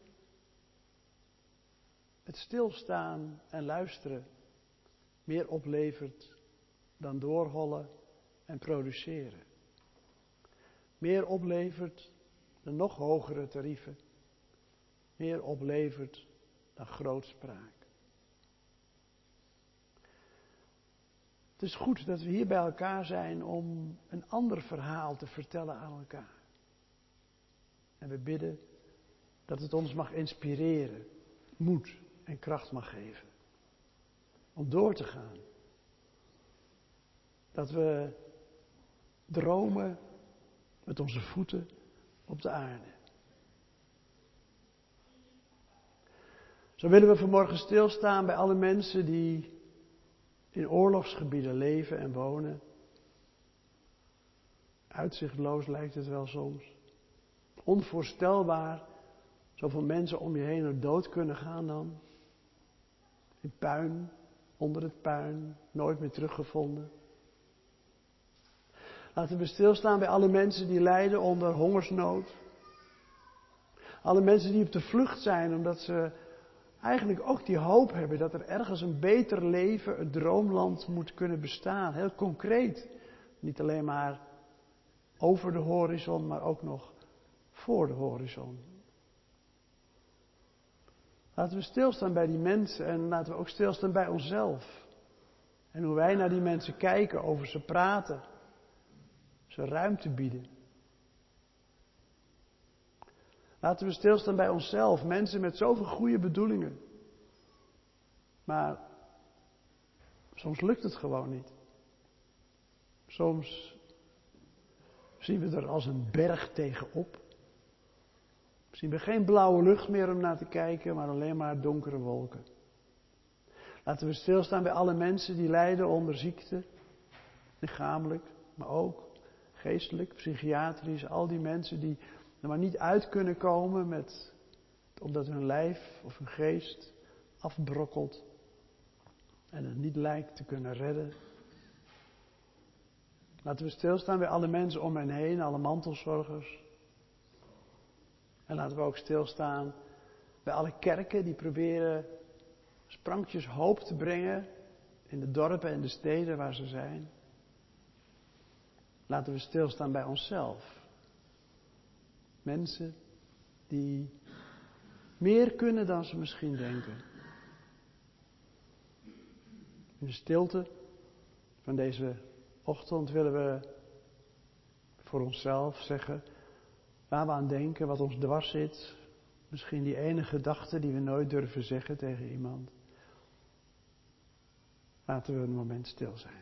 het stilstaan en luisteren meer oplevert dan doorhollen en produceren. Meer oplevert dan nog hogere tarieven. Meer oplevert dan grootspraak. Het is goed dat we hier bij elkaar zijn om een ander verhaal te vertellen aan elkaar. En we bidden dat het ons mag inspireren, moed en kracht mag geven. Om door te gaan. Dat we dromen met onze voeten op de aarde. Zo willen we vanmorgen stilstaan bij alle mensen die in oorlogsgebieden leven en wonen. Uitzichtloos lijkt het wel soms. Onvoorstelbaar, zoveel mensen om je heen er dood kunnen gaan dan. In puin, onder het puin, nooit meer teruggevonden. Laten we stilstaan bij alle mensen die lijden onder hongersnood. Alle mensen die op de vlucht zijn omdat ze eigenlijk ook die hoop hebben dat er ergens een beter leven, een droomland moet kunnen bestaan. Heel concreet. Niet alleen maar over de horizon, maar ook nog voor de horizon. Laten we stilstaan bij die mensen en laten we ook stilstaan bij onszelf. En hoe wij naar die mensen kijken, over ze praten. Ze ruimte bieden. Laten we stilstaan bij onszelf. Mensen met zoveel goede bedoelingen. Maar soms lukt het gewoon niet. Soms zien we er als een berg tegenop. Zien we geen blauwe lucht meer om naar te kijken, maar alleen maar donkere wolken. Laten we stilstaan bij alle mensen die lijden onder ziekte. Lichamelijk, maar ook geestelijk, psychiatrisch. Al die mensen die er maar niet uit kunnen komen met, omdat hun lijf of hun geest afbrokkelt. En het niet lijkt te kunnen redden. Laten we stilstaan bij alle mensen om hen heen, alle mantelzorgers. En laten we ook stilstaan bij alle kerken die proberen sprankjes hoop te brengen in de dorpen en de steden waar ze zijn. Laten we stilstaan bij onszelf. Mensen die meer kunnen dan ze misschien denken. In de stilte van deze ochtend willen we voor onszelf zeggen waar we aan denken, wat ons dwars zit. Misschien die ene gedachte die we nooit durven zeggen tegen iemand. Laten we een moment stil zijn.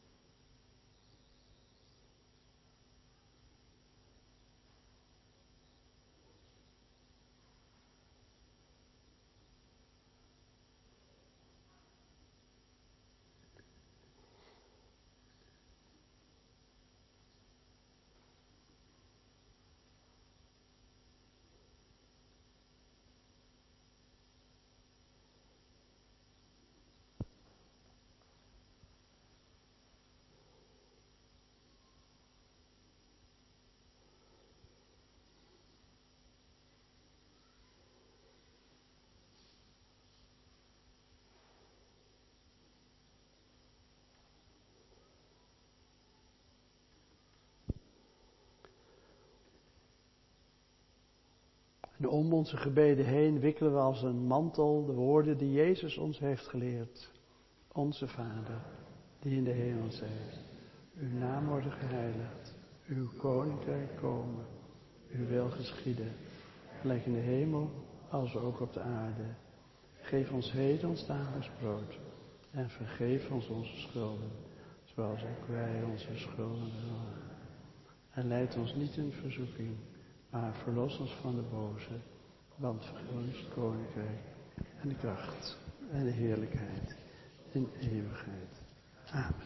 En om onze gebeden heen wikkelen we als een mantel de woorden die Jezus ons heeft geleerd. Onze Vader, die in de hemel zijt. Uw naam worden geheiligd. Uw koninkrijk komen. Uw wil geschieden. Gelijk in de hemel, als ook op de aarde. Geef ons heden ons dagelijks brood. En vergeef ons onze schulden, zoals ook wij onze schulden vergeven. En leid ons niet in verzoeking, maar verlos ons van de boze. Want van is het koninkrijk en de kracht en de heerlijkheid in eeuwigheid. Amen.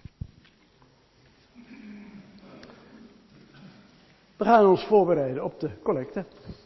We gaan ons voorbereiden op de collecte.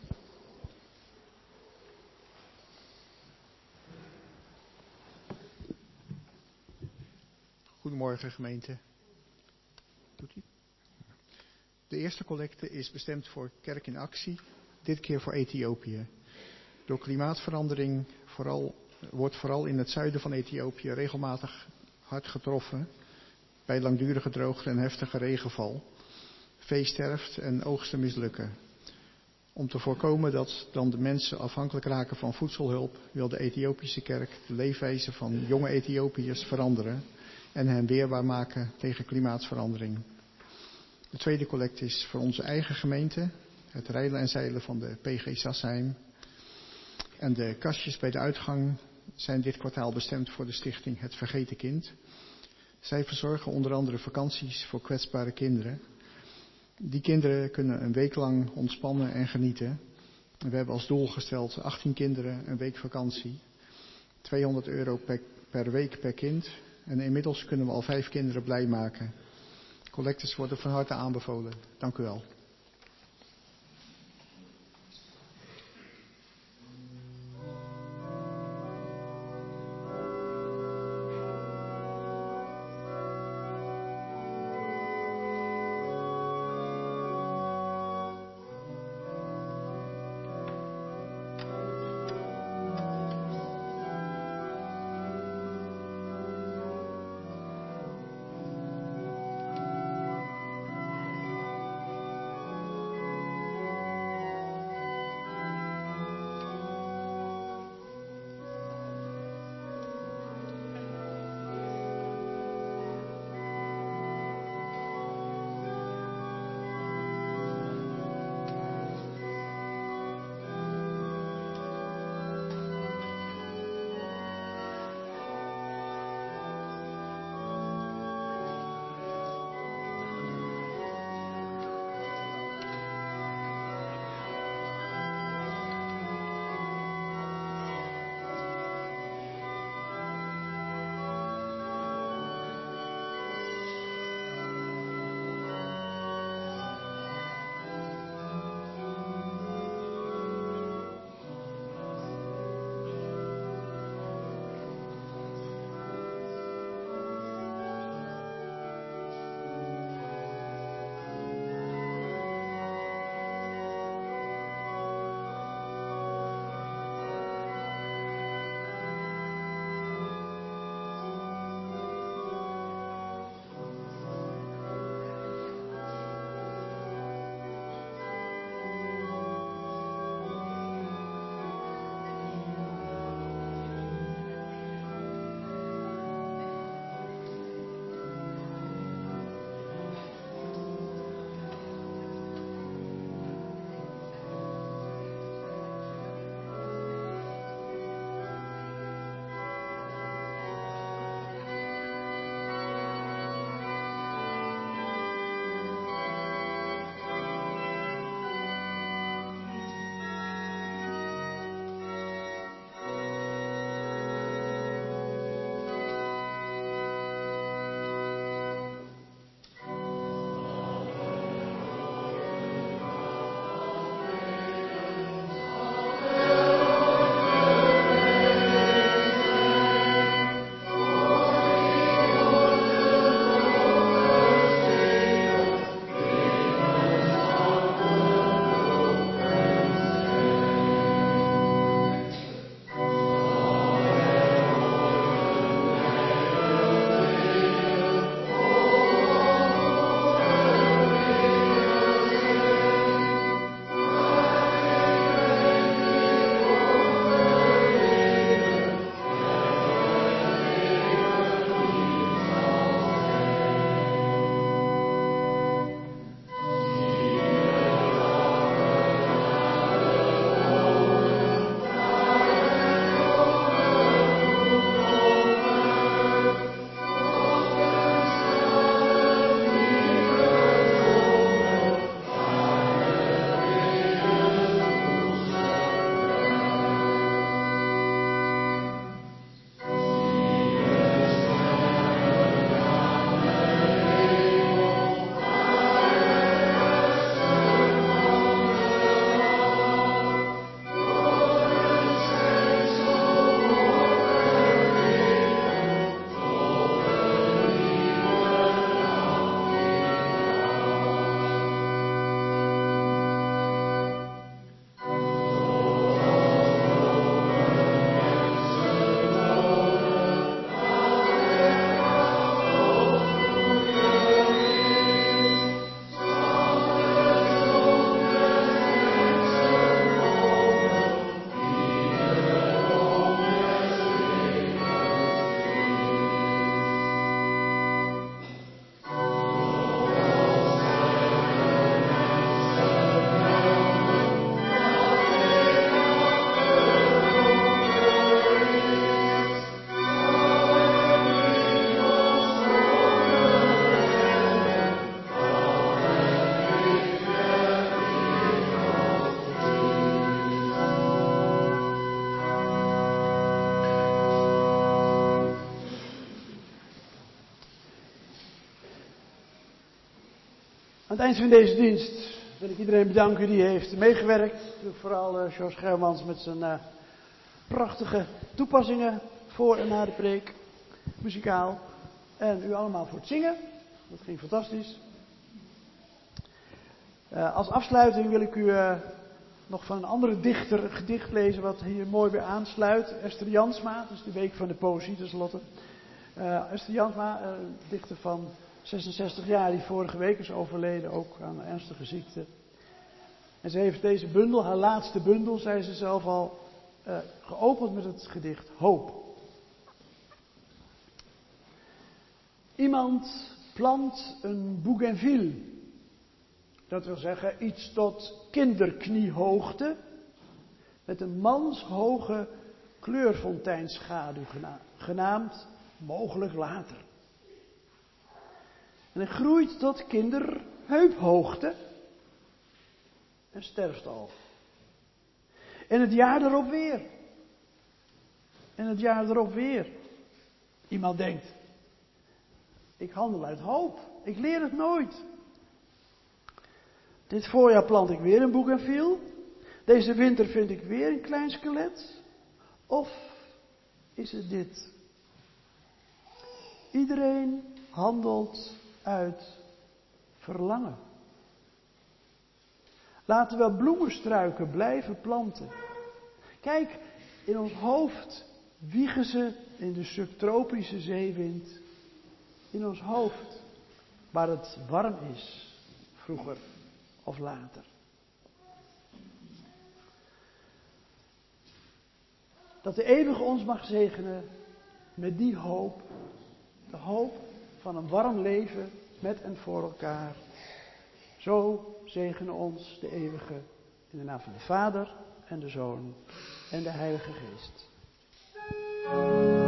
Goedemorgen gemeente. Doet ie? De eerste collecte is bestemd voor Kerk in Actie, dit keer voor Ethiopië. Door klimaatverandering vooral, wordt vooral in het zuiden van Ethiopië regelmatig hard getroffen bij langdurige droogte en heftige regenval. Vee sterft en oogsten mislukken. Om te voorkomen dat dan de mensen afhankelijk raken van voedselhulp, wil de Ethiopische kerk de leefwijze van jonge Ethiopiërs veranderen en hen weerbaar maken tegen klimaatverandering. De tweede collecte is voor onze eigen gemeente, het reilen en zeilen van de P G Sassheim. En de kastjes bij de uitgang zijn dit kwartaal bestemd voor de stichting Het Vergeten Kind. Zij verzorgen onder andere vakanties voor kwetsbare kinderen. Die kinderen kunnen een week lang ontspannen en genieten. We hebben als doel gesteld achttien kinderen een week vakantie. tweehonderd euro per, per week per kind. En inmiddels kunnen we al vijf kinderen blij maken. Collectes worden van harte aanbevolen. Dank u wel. het eind van deze dienst wil ik iedereen bedanken die heeft meegewerkt. Vooral uh, George Germans met zijn uh, prachtige toepassingen voor en na de preek. Muzikaal. En u allemaal voor het zingen. Dat ging fantastisch. Uh, als afsluiting wil ik u uh, nog van een andere dichter een gedicht lezen wat hier mooi bij aansluit. Esther Jansma, het is de week van de poëzie tenslotte. Uh, Esther Jansma, uh, een dichter van zesenzestig jaar die vorige week is overleden, ook aan een ernstige ziekte. En ze heeft deze bundel, haar laatste bundel, zei ze zelf al, uh, geopend met het gedicht Hoop. Iemand plant een bougainville. Dat wil zeggen iets tot kinderkniehoogte. Met een manshoge kleurfonteinschaduw genaamd mogelijk water. En hij groeit tot kinderheuphoogte. En sterft al. En het jaar erop weer. En het jaar erop weer. Iemand denkt, ik handel uit hoop. Ik leer het nooit. Dit voorjaar plant ik weer een bougainville. Deze winter vind ik weer een klein skelet. Of is het dit? Iedereen handelt uit verlangen. Laten we bloemenstruiken blijven planten. Kijk, in ons hoofd wiegen ze in de subtropische zeewind. In ons hoofd, waar het warm is, vroeger of later. Dat de eeuwige ons mag zegenen met die hoop. De hoop van een warm leven met en voor elkaar. Zo zegene ons de eeuwige in de naam van de Vader en de Zoon en de Heilige Geest.